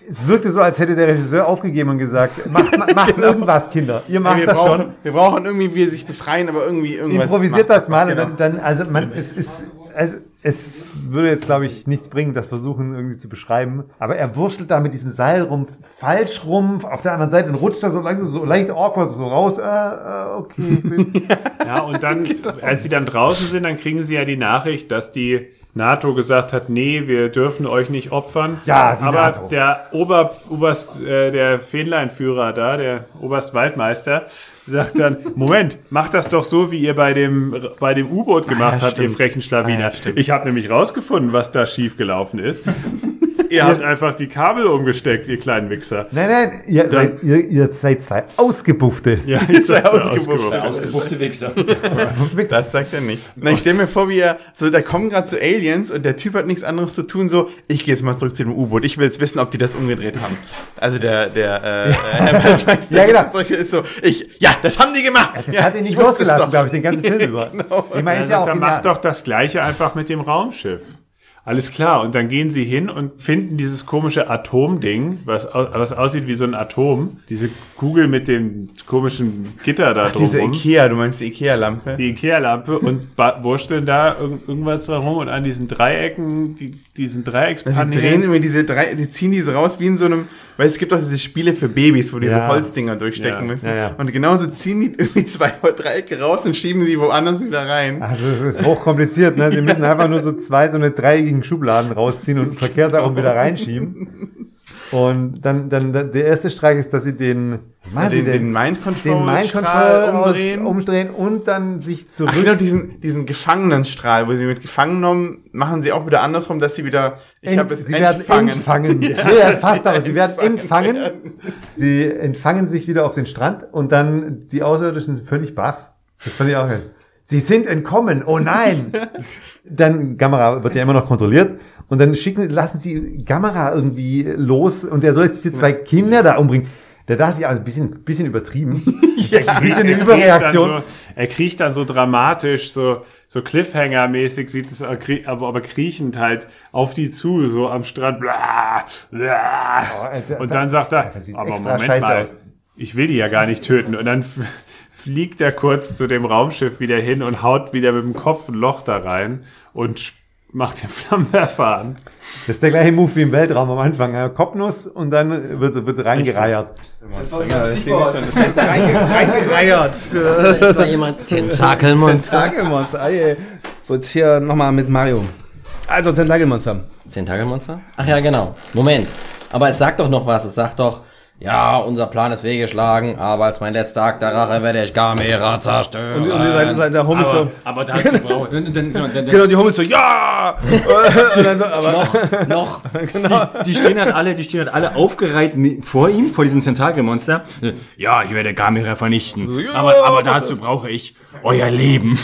Es wirkte so, als hätte der Regisseur aufgegeben und gesagt, macht irgendwas, Kinder. Ihr macht das schon. Wir brauchen irgendwie, wie sie sich befreien, aber irgendwie irgendwas. Improvisiert das mal genau. und dann es würde jetzt, glaube ich, nichts bringen, das versuchen irgendwie zu beschreiben. Aber er wurschtelt da mit diesem Seil rum, falsch rum, auf der anderen Seite, dann rutscht er so langsam, so leicht awkward so raus. Okay. Ja, und dann, als sie dann draußen sind, dann kriegen sie ja die Nachricht, dass die NATO gesagt hat, nee, wir dürfen euch nicht opfern. Ja, die aber NATO. Der der Fähnleinführer da, der Oberstwaldmeister, sagt dann, Moment, macht das doch so, wie ihr bei dem U-Boot gemacht habt, ihr frechen Schlawiner. Ich habe nämlich rausgefunden, was da schiefgelaufen ist. Ihr habt einfach die Kabel umgesteckt, ihr kleinen Wichser. Nein, ihr seid zwei Ausgebuffte. Ja, ihr seid ausgebuffte. Ausgebuchte Wichser. Das sagt er nicht. Na, ich stell mir vor, wie da kommen gerade so Aliens und der Typ hat nichts anderes zu tun, so, ich gehe jetzt mal zurück zu dem U-Boot, ich will jetzt wissen, ob die das umgedreht haben. Also der Herr Waldmeister Ja, genau. ist so, das haben die gemacht. Das hat ihn nicht losgelassen, glaube ich, den ganzen Film über. Genau. Ich meine, ist ja auch Dann macht doch das Gleiche einfach mit dem Raumschiff. Alles klar, und dann gehen sie hin und finden dieses komische Atomding, was aussieht wie so ein Atom. Diese Kugel mit dem komischen Gitter da Diese drumherum. du meinst die Ikea-Lampe? Die Ikea-Lampe und wursteln da irgendwas rum und an diesen Dreiecken, diesen Sie Dreieckspanelen. drehen immer die ziehen diese raus wie in so einem, weil es gibt doch diese Spiele für Babys, wo diese Holzdinger durchstecken müssen. Ja. Und genauso ziehen die irgendwie 2 Dreiecke raus und schieben sie woanders wieder rein. Also es ist hochkompliziert, ne? Sie müssen einfach nur so eine dreieckigen Schubladen rausziehen und verkehrt darum wieder reinschieben. Und dann der erste Streich ist, dass sie den Mind-Control umdrehen und dann sich zurück... Ach genau, diesen Gefangenenstrahl, wo sie mit Gefangennommen machen sie auch wieder andersrum, dass sie wieder, Sie werden entfangen. Ja, fast, aber sie werden empfangen. Sie entfangen sich wieder auf den Strand und dann die Außerirdischen sind völlig baff. Das fand ich auch geil. Sie sind entkommen, oh nein! Dann, Gamera wird ja immer noch kontrolliert und dann lassen sie Gamera irgendwie los und der soll jetzt die 2 Kinder da umbringen. Da dachte ich, also ein bisschen übertrieben. Ein bisschen eine Überreaktion. Er kriecht dann so dramatisch, so Cliffhanger-mäßig sieht es, aber kriechend halt auf die zu, so am Strand. Bla, bla. Und dann sagt er, aber Moment mal, ich will die ja gar nicht töten. Und dann fliegt er kurz zu dem Raumschiff wieder hin und haut wieder mit dem Kopf ein Loch da rein und macht den Flammenwerfer an. Das ist der gleiche Move wie im Weltraum am Anfang. Ja, Kopfnuss und dann wird reingereiert. Das war unser Stichwort. Reingereiert. Da war jemand Tentakelmonster. Tentakelmonster. So, jetzt hier nochmal mit Mario. Also, Tentakelmonster. Tentakelmonster? Ach ja, genau. Moment. Aber es sagt doch noch was. Es sagt doch, ja, unser Plan ist fehlgeschlagen, aber als mein letzter Akt der Rache werde ich Gamera zerstören. Und der Homie so... Aber dazu brauchen Genau, die Homie so, ja! Und dann so, aber Noch. genau. Die stehen halt alle aufgereiht vor ihm, vor diesem Tentakelmonster. Ja, ich werde Gamera vernichten. So, ja, aber dazu brauche ich euer Leben.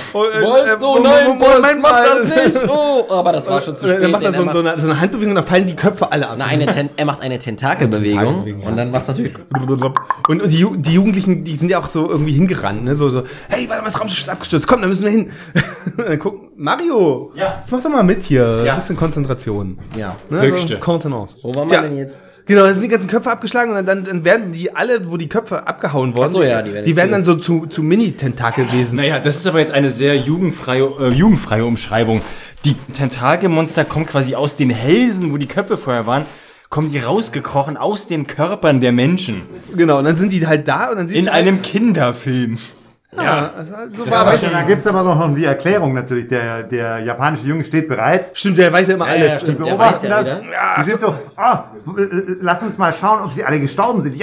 Moment, mach das nicht! Oh, aber das war schon zu spät. Dann macht er so eine Handbewegung und dann fallen die Köpfe alle ab. Er macht eine Tentakelbewegung und dann macht's natürlich... Und die Jugendlichen, die sind ja auch so irgendwie hingerannt, ne? So, hey, warte mal, das Raumschiff ist abgestürzt, komm, da müssen wir hin. Guck, Mario, jetzt mach doch mal mit hier. Ein bisschen Konzentration. Ja. Ne? Höchste. So, Kontenance. Wo waren wir denn jetzt? Genau, dann sind die ganzen Köpfe abgeschlagen und dann werden die alle, wo die Köpfe abgehauen worden, Ach so, ja, die werden dann so zu Mini-Tentakelwesen. Naja, das ist aber jetzt eine sehr jugendfreie Umschreibung. Die Tentakelmonster kommen quasi aus den Hälsen, wo die Köpfe vorher waren, kommen die rausgekrochen aus den Körpern der Menschen. Genau, und dann sind die halt da und dann siehst In du halt, einem Kinderfilm. ja, also so war das. Da gibt's aber noch die Erklärung natürlich. Der japanische Junge steht bereit. Stimmt, der weiß ja immer alles. Ja, stimmt. Die Der beobachten weiß ja das. wieder. Die sind so, lass uns mal schauen, ob sie alle gestorben sind. Ja.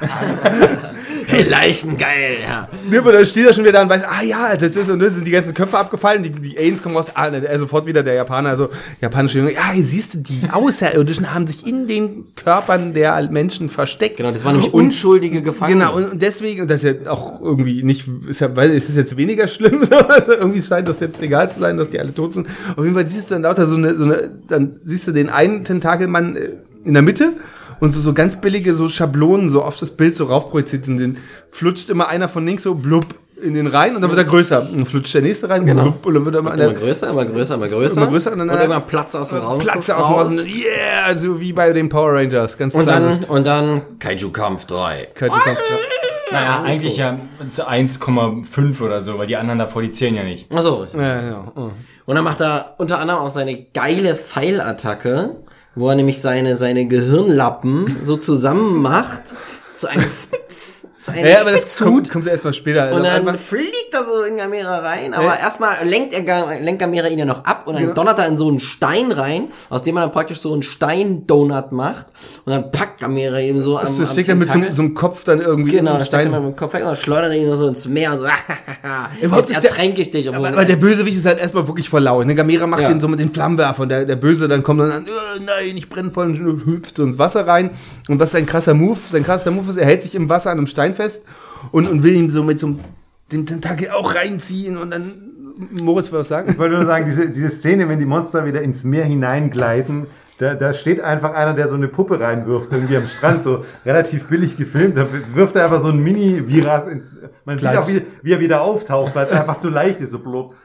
Hey, Leichen, geil, ja. Ja, aber da steht er schon wieder da und weiß, das ist, und dann sind die ganzen Köpfe abgefallen, die Aliens kommen raus, sofort wieder der Japaner, also japanische Junge, hier siehst du, die Außerirdischen haben sich in den Körpern der Menschen versteckt. Genau, das waren nämlich unschuldige Gefangene. Genau, und deswegen, und das ist ja auch irgendwie nicht, weil es ist jetzt weniger schlimm, also irgendwie scheint das jetzt egal zu sein, dass die alle tot sind. Auf jeden Fall siehst du dann lauter dann siehst du den einen Tentakelmann in der Mitte und so ganz billige so Schablonen so auf das Bild so raufprojiziert sind. Den flutscht immer einer von links so blub in den rein und dann wird er größer. Dann flutscht der nächste rein. Genau. Und dann wird er Immer größer. Immer größer. Und irgendwann Platz aus dem Raum. Yeah, so wie bei den Power Rangers. Ganz klassisch. Und dann Kaiju Kampf 3. Naja, eigentlich ja 1,5 oder so, weil die anderen davor, die zählen ja nicht. Achso. Ja, genau. Und dann macht er unter anderem auch seine geile Pfeilattacke, wo er nämlich seine Gehirnlappen so zusammen macht zu einem Spitz. Ja, aber das kommt ja erstmal später. Also und dann fliegt er so in Gamera rein, aber erstmal lenkt Gamera ihn ja noch ab und dann donnert er in so einen Stein rein, aus dem man dann praktisch so einen Stein-Donut macht und dann packt Gamera eben so am steckt er mit so einem Kopf dann irgendwie in den Stein. Genau, mit dem Kopf weg und dann schleudert er ihn so ins Meer und so, überhaupt jetzt ertränke ich dich. Aber der Bösewicht ist halt erstmal wirklich voll laut. Ne? Gamera macht den so mit den Flammenwerfer und der Böse dann kommt dann an, nein, ich brenne voll und hüpft so ins Wasser rein. Und was sein krasser Move ist, er hält sich im Wasser an einem Stein fest und will ihm so mit so dem Tentakel auch reinziehen und dann, Moritz, will was sagen? Ich wollte nur sagen, diese Szene, wenn die Monster wieder ins Meer hineingleiten, da steht einfach einer, der so eine Puppe reinwirft, irgendwie am Strand, so relativ billig gefilmt, da wirft er einfach so ein Mini-Viras ins, man sieht auch, wie er wieder auftaucht, weil es einfach zu leicht ist, so plups.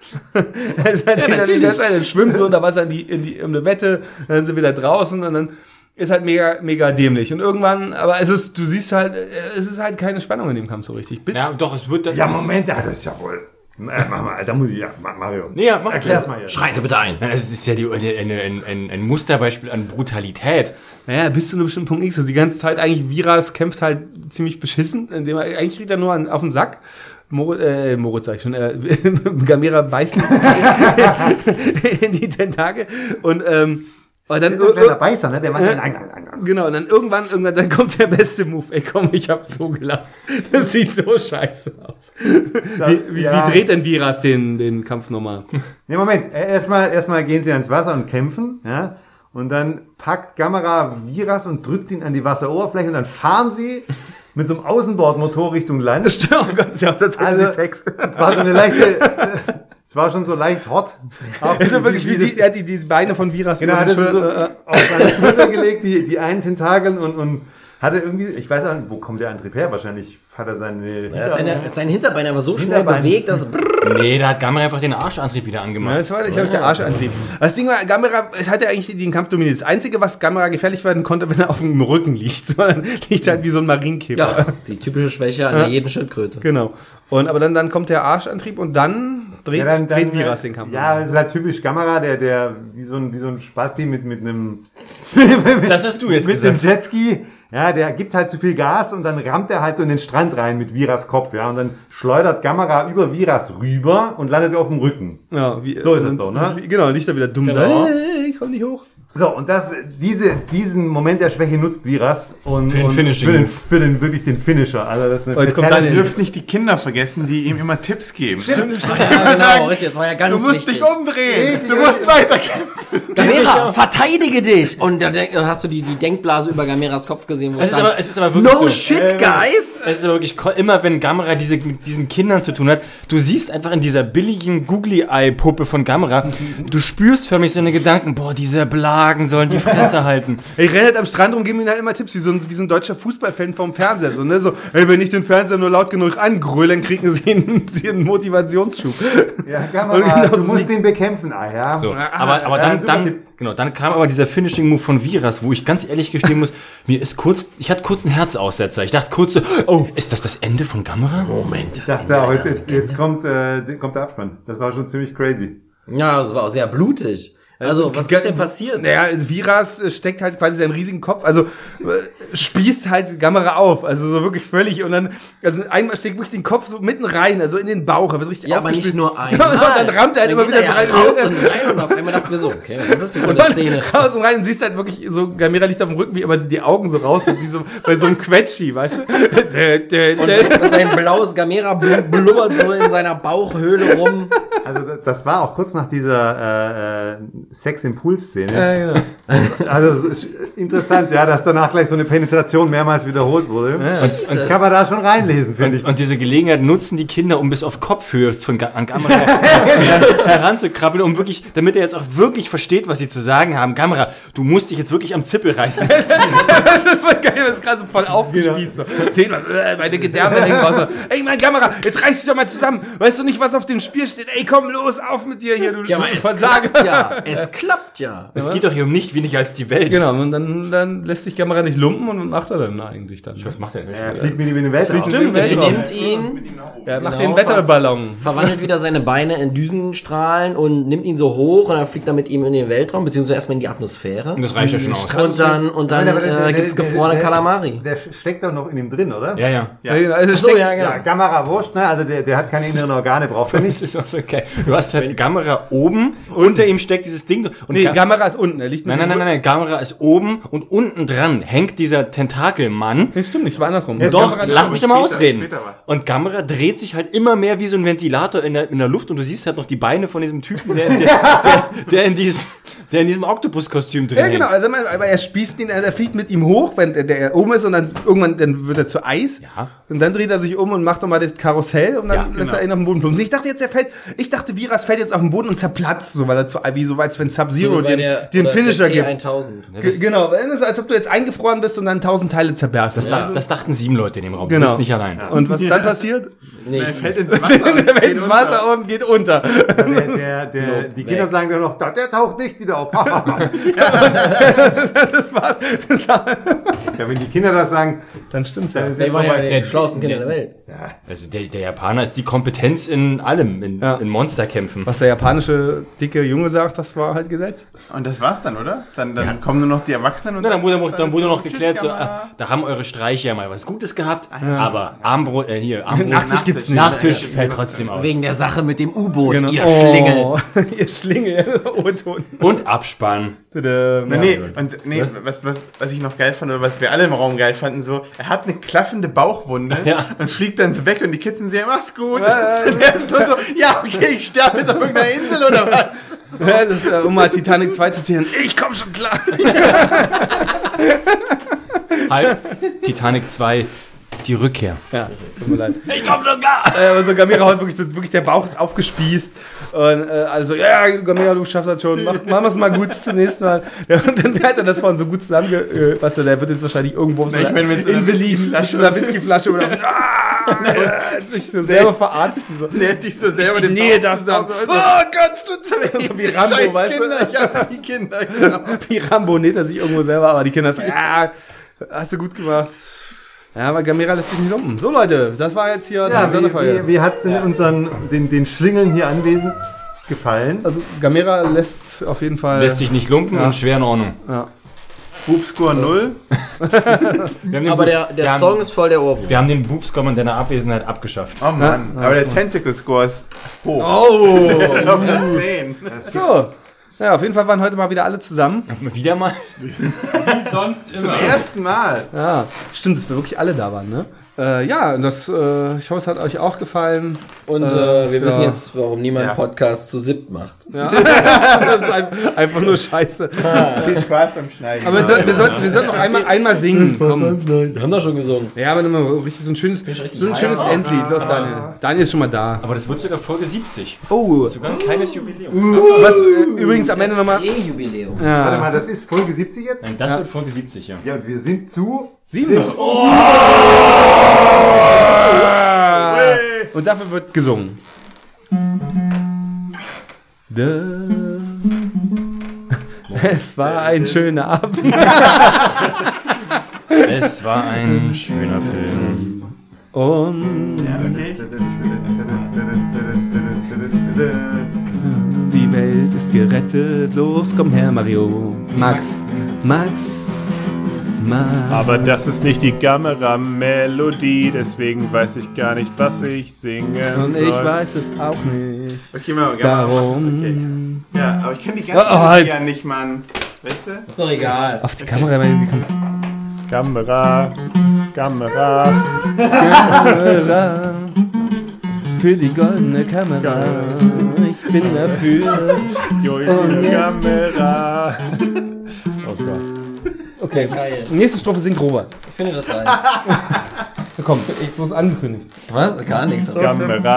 Dann schwimmen so unter Wasser um eine Wette, dann sind sie wieder draußen und dann ist halt mega, mega dämlich. Und irgendwann, aber du siehst halt, es ist halt keine Spannung in dem Kampf so richtig. Ja, doch, es wird... Ja, Moment, das ist ja wohl... Mach mal, da muss ich... Ja, Mario. Nee, ja, erklär's mal jetzt. Schreite bitte ein. Es ist ja ein Musterbeispiel an Brutalität. Naja, bis zu einem bestimmten Punkt X. Also die ganze Zeit eigentlich, Viras kämpft halt ziemlich beschissen, indem eigentlich kriegt er nur auf den Sack. Moritz sag ich schon, Gamera beißt in die Tentakel und aber dann so ein kleiner Beißer, ne? Der macht genau, und dann irgendwann dann kommt der beste Move. Ey, komm, ich hab so gelacht. Das sieht so scheiße aus. Wie dreht denn Viras den Kampf nochmal? Nee, Moment. Erstmal gehen sie ans Wasser und kämpfen, ja? Und dann packt Gamera Viras und drückt ihn an die Wasseroberfläche und dann fahren sie mit so einem Außenbordmotor Richtung Land. Stimmt, oh Gott, sie haben sie Sex. Es war so eine leichte... Es war schon so leicht hot. Also wirklich wie er hat die Beine von Viras genau, hat so auf seine Schulter gelegt, die einen Tentakeln und hatte irgendwie, ich weiß auch nicht, wo kommt der Antrieb her? Wahrscheinlich hat er sein Hinterbein aber so schnell bewegt, dass nee, da hat Gamera einfach den Arschantrieb wieder angemacht. Ja, das war, glaube ich, der Arschantrieb. Das Ding war, Gamera hat ja eigentlich den Kampf dominiert. Das Einzige, was Gamera gefährlich werden konnte, wenn er auf dem Rücken liegt. Sondern liegt halt wie so ein Marienkäfer. Ja, die typische Schwäche an jeden Schildkröte. Genau. Aber dann kommt der Arschantrieb und dann dreht Viras den Kampf. Ja, das ist halt typisch Gamera, der wie so ein Spasti mit einem das hast du jetzt mit gesagt. einem Jetski. Ja, der gibt halt zu viel Gas und dann rammt er halt so in den Strand rein mit Viras Kopf, ja, und dann schleudert Gamera über Viras rüber und landet auf dem Rücken. Ja, so ist es doch, ne? Genau, liegt er wieder dumm. Genau. Ich komm nicht hoch. So, und diesen Moment der Schwäche nutzt Viras und für den Finishing. Für den wirklich den Finisher. Also das ist ihr dürft nicht die Kinder vergessen, die ihm immer Tipps geben. Stimmt. Ja, genau, richtig, das war ja ganz wichtig. Du musst dich umdrehen. Du musst weiterkämpfen. Gamera, verteidige dich! Und dann hast du die Denkblase über Gameras Kopf gesehen, wo Es ist aber wirklich no shit, guys! Es ist wirklich, immer wenn Gamera mit diesen Kindern zu tun hat, du siehst einfach in dieser billigen Googly-Eye-Puppe von Gamera, du spürst förmlich seine Gedanken, boah, diese Blagen sollen die Fresse halten. Ich renne halt am Strand rum, geben ihnen halt immer Tipps, wie so ein deutscher Fußballfan vom Fernseher. So, ne? So, hey, wenn ich den Fernseher nur laut genug angröle, dann kriegen sie einen Motivationsschub. Ja, Gamera, du musst den bekämpfen, ja. So, aber dann kam aber dieser Finishing-Move von Viras, wo ich ganz ehrlich gestehen muss, ich hatte kurz einen Herzaussetzer. Ich dachte kurz so, oh, ist das Ende von Gamera? Moment. Ich dachte auch, jetzt kommt der Abspann. Das war schon ziemlich crazy. Ja, das war auch sehr blutig. Also, was ist denn passiert? Naja, Viras steckt halt quasi seinen riesigen Kopf, also spießt halt Gamera auf, also so wirklich völlig und dann, also einmal steckt wirklich den Kopf so mitten rein, also in den Bauch, er wird richtig aber nicht nur einmal. Und dann rammt er halt immer wieder so rein. Raus und rein und auf einmal dachten wir so, okay, was ist das für eine Szene? Raus und rein und siehst halt wirklich so, Gamera liegt auf dem Rücken, wie immer die Augen so raus sind, wie so bei so einem Quetschi, weißt du? Und sein blaues Gamera blubbert so in seiner Bauchhöhle rum. Also das war auch kurz nach dieser Sex im Pool-Szene. Genau. Also es ist interessant, ja, dass danach gleich so eine Penetration mehrmals wiederholt wurde. Und kann man da schon reinlesen, finde ich. Und diese Gelegenheit nutzen die Kinder, um bis auf Kopfhöhe an Gamera heranzukrabbeln, um wirklich, damit er jetzt auch wirklich versteht, was sie zu sagen haben. Gamera, du musst dich jetzt wirklich am Zippel reißen. Das ist voll geil, das ist gerade so voll aufgespießt. So. Zehnmal, meine Gedärme hängen raus. So. Ey, meine Kamera, jetzt reiß dich doch mal zusammen. Weißt du nicht, was auf dem Spiel steht? Ey, komm los, auf mit dir hier, du Versager. Es klappt ja. Es geht doch hier um nicht weniger als die Welt. Genau, und dann lässt sich Kamera nicht lumpen und was macht er dann eigentlich dann? Was macht er denn? Er fliegt mit ihm in den Weltraum. Stimmt, Er nimmt ihn, ja, macht den Wetterballon. verwandelt wieder seine Beine in Düsenstrahlen und nimmt ihn so hoch und dann fliegt er mit ihm in den Weltraum, beziehungsweise erstmal in die Atmosphäre. Das reicht ja schon aus. Und dann gibt's gefrorene Kalamari. Der steckt doch noch in ihm drin, oder? Ja. Also So, ja, genau. Ja, Gamera wurscht, ne? Also der hat keine inneren Organe, braucht er nicht. Das ist auch so okay. Du hast halt Gamera oben, unter ihm steckt dieses Ding. Und Nee, Kamera ist unten, er liegt mit Nein, Gamera ist oben und unten dran hängt dieser Tentakelmann. Nee, stimmt nicht, es war andersrum. Doch, Kamera- lass mich doch mal später- ausreden. später was. Und Gamera dreht sich halt immer mehr wie so ein Ventilator in der Luft und du siehst halt noch die Beine von diesem Typen, der in diesem Oktopuskostüm drin Ja, genau, hängt. also aber er spießt ihn, er fliegt mit ihm hoch, wenn der oben ist und dann irgendwann dann wird er zu Eis. Ja. Und dann dreht er sich um und macht nochmal das Karussell und dann Ja, lässt er ihn auf den Boden plumpsen. Ich dachte, Viras fällt jetzt auf den Boden und zerplatzt, so, weil er wie so als wenn Sub-Zero den Finisher gibt. T1000. Genau, es ist, als ob du jetzt eingefroren bist und dann 1000 Teile zerberst. Das dachten 7 Leute in dem Raum. Genau. Du bist nicht allein. Und was dann passiert? Er Nichts. fällt ins Wasser. und Der fällt geht ins unter. Wasser und geht unter. Die Kinder sagen dann noch, der taucht nicht wieder auf. Das war's. Ja, wenn die Kinder das sagen, Dann stimmt's. dann ist Die jetzt waren ja vorbei. die schlauesten Kinder der Welt. Also der Japaner ist die Kompetenz in allem, in Monsterkämpfen. Was der japanische dicke Junge sagt, das war halt Gesetz. Und das war's dann, oder? Dann kommen nur noch die Erwachsenen und Na, dann wurde ist alles noch so, geklärt, tschüss, so, Gamera. da haben eure Streiche ja mal was Gutes gehabt, aber Armbrot, Nachtisch gibt's nicht. Nachtisch fällt trotzdem aus. Wegen der Sache mit dem U-Boot, Genau. ihr Schlingel. Ihr Schlingel. O-Ton. Und Abspann. Nee, was ich noch geil fand, oder was wir alle im Raum geil fanden, so, er hat eine klaffende Bauchwunde und fliegt dann so weg und die Kids sind so, ja, mach's gut. Und er ist nur so, ja, okay, ich sterbe jetzt auf irgendeiner Insel oder was? Ja, das ist, um mal Titanic 2 zu zitieren. Ich komm schon klar. Halt, Titanic 2, die Rückkehr. Ja, tut mir leid. Ich komm schon klar! Aber so Gamera haut wirklich der Bauch ist aufgespießt. Und also, ja, Gamera, du schaffst das schon. Mach es mal gut, bis zum nächsten Mal. Ja, und dann hat er das vorhin so gut weißt du, der wird jetzt wahrscheinlich irgendwo auf so Ich meine, mit so einer Whiskyflasche oder sich so selber verarzten. So. Der hat sich so selber den nähe Bauch das zusammen. auch. Oh Gott, es tut so weh. So wie Rambo, Scheiß weißt du? Kinder, ich hasse die Kinder. Genau. Wie Rambo näht er sich irgendwo selber, aber die Kinder sagen, ja, hast du gut gemacht. Ja, aber Gamera lässt sich nicht lumpen. So Leute, das war jetzt hier Ja, die Sonderfolge. wie hat es denn den Schlingeln hier anwesend gefallen? Also Gamera lässt auf jeden Fall... Lässt sich nicht lumpen und schwer in Ordnung. Boobscore 0. Aber der Song ist voll der Ohrwurm. Wir haben den Boobscore in deiner Abwesenheit abgeschafft. Oh Mann, aber der Tentacle Score ist hoch. Oh! Auf Platz 10. So. Ja, auf jeden Fall waren heute mal wieder alle zusammen. Wieder mal? Sonst immer. Zum ersten Mal. Ja, stimmt, dass wir wirklich alle da waren, ne? Ja, und das, ich hoffe, es hat euch auch gefallen. Und wir wissen ja. jetzt, warum niemand einen Podcast zu siebt macht. Ja. Das ist einfach nur scheiße. Viel Spaß beim Schneiden. Aber wir sollten noch einmal singen. Komm. Wir haben doch schon gesungen. Ja, aber nochmal richtig so ein schönes Endlied. Los, Daniel. Daniel ist schon mal da. Aber das wird sogar Folge 70. Oh, Sogar ein kleines Jubiläum. was übrigens am Ende nochmal... Jubiläum. Warte mal, das ist Folge 70 jetzt? Nein, das wird Folge 70, ja. Ja, und wir sind zu 7. Und dafür wird gesungen. Es war ein schöner Abend. Es war ein schöner Film. Und Okay. die Welt ist gerettet. Los, komm her, Mario. Max. Aber das ist nicht die Gamera-Melodie, deswegen weiß ich gar nicht, was ich singen Und soll. ich weiß es auch nicht. Okay, mal. Darum. Okay. Ja, aber ich kenne die ganze halt. ja nicht, Mann. Weißt du? Ist doch egal. Auf die Kamera, weil die Gamera. für die goldene Kamera. Ich bin dafür. Goldene Kamera. Oh Gott. Okay, Geil. nächste Strophe singt Robert. Ich finde, das reicht. Komm, ich muss angekündigt. Was? Gar nichts. Kamera.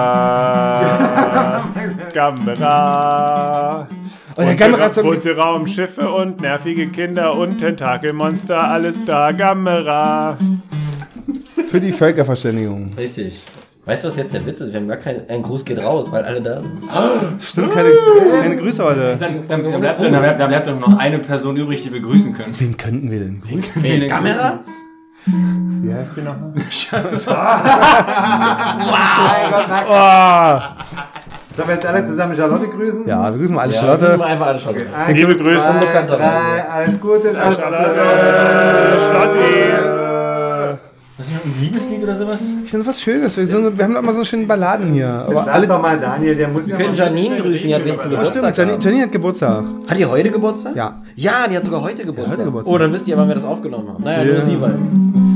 Kamera. Oh, der Kamera ist so Bunte Raumschiffe und nervige Kinder und Tentakelmonster, alles da. Kamera. für die Völkerverständigung. Richtig. Weißt du, was jetzt der Witz ist? Wir haben gar keinen. Ein Gruß geht raus, weil alle da sind. Stimmt, keine Grüße heute. Dann bleibt doch noch eine Person übrig, die wir grüßen können. Wen könnten wir denn grüßen? Wen Kamera? Wie heißt die nochmal? Sollen wir jetzt alle zusammen Charlotte grüßen? Ja, wir grüßen mal alle Ja, Charlotte. grüßen wir einfach alle Charlotte. Liebe Grüße. Drei, alles Gute, Charlotte. Schlotti. Was ist das, ein Liebeslied oder sowas? Ich finde was Schönes. Wir haben immer so schöne Balladen hier. Aber Lass doch mal Daniel, der muss Wir ja können Janine grüßen, die hat wenigstens Geburtstag. Stimmt, Janine hat Geburtstag. Hat die heute Geburtstag? Ja. Ja, die hat sogar heute Geburtstag. heute Geburtstag. Oh, dann wisst ihr, wann wir das aufgenommen haben. Naja, nur sie weiß.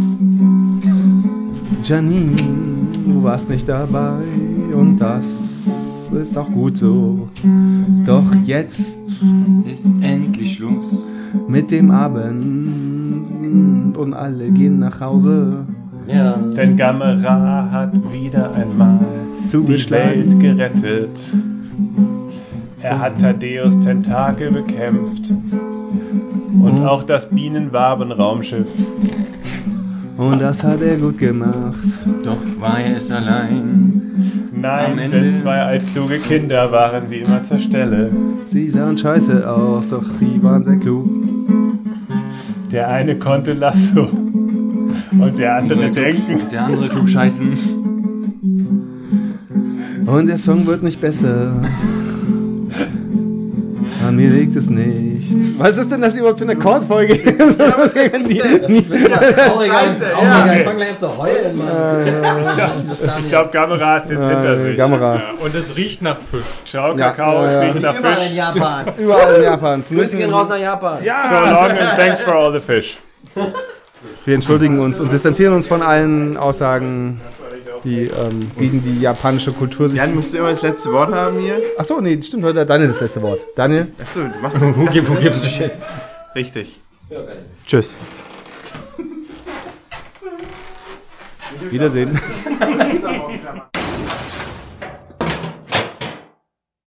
Janine, du warst nicht dabei und das ist auch gut so. Doch jetzt Ist endlich Schluss. mit dem Abend und alle gehen nach Hause. Ja. Denn Gamera hat wieder einmal die Zugeschlagen. Welt gerettet. Er hat Thaddeus Tentakel bekämpft. Und auch das Bienenwaben-Raumschiff. Und das hat er gut gemacht. Doch war er es allein. Am Nein, Ende- denn zwei altkluge Kinder waren wie immer zur Stelle. Sie sahen scheiße aus, doch sie waren sehr klug. Der eine konnte Lasso und der andere denken. Der andere klug scheißen. Und der Song wird nicht besser. An mir liegt es nicht. Was ist denn das überhaupt für eine Akkordfolge? Trauriger, ich fang gleich an zu heulen, Mann. Ich glaube, Gamera hat es jetzt hinter sich. Kamera. Und es riecht nach Fisch. Ciao, Kakao, es riecht nach Überall in Fisch. Japan. Überall in Japan. Grüße gehen raus nach Japan. So long and thanks for all the fish. Wir entschuldigen uns und distanzieren uns von allen Aussagen, die gegen die japanische Kultur sich... Jan, musst du immer das letzte Wort haben hier? Achso, nee, stimmt, heute hat Daniel das letzte Wort. Daniel? Achso, du machst Wo gibst du Shit? richtig. Tschüss. Wiedersehen.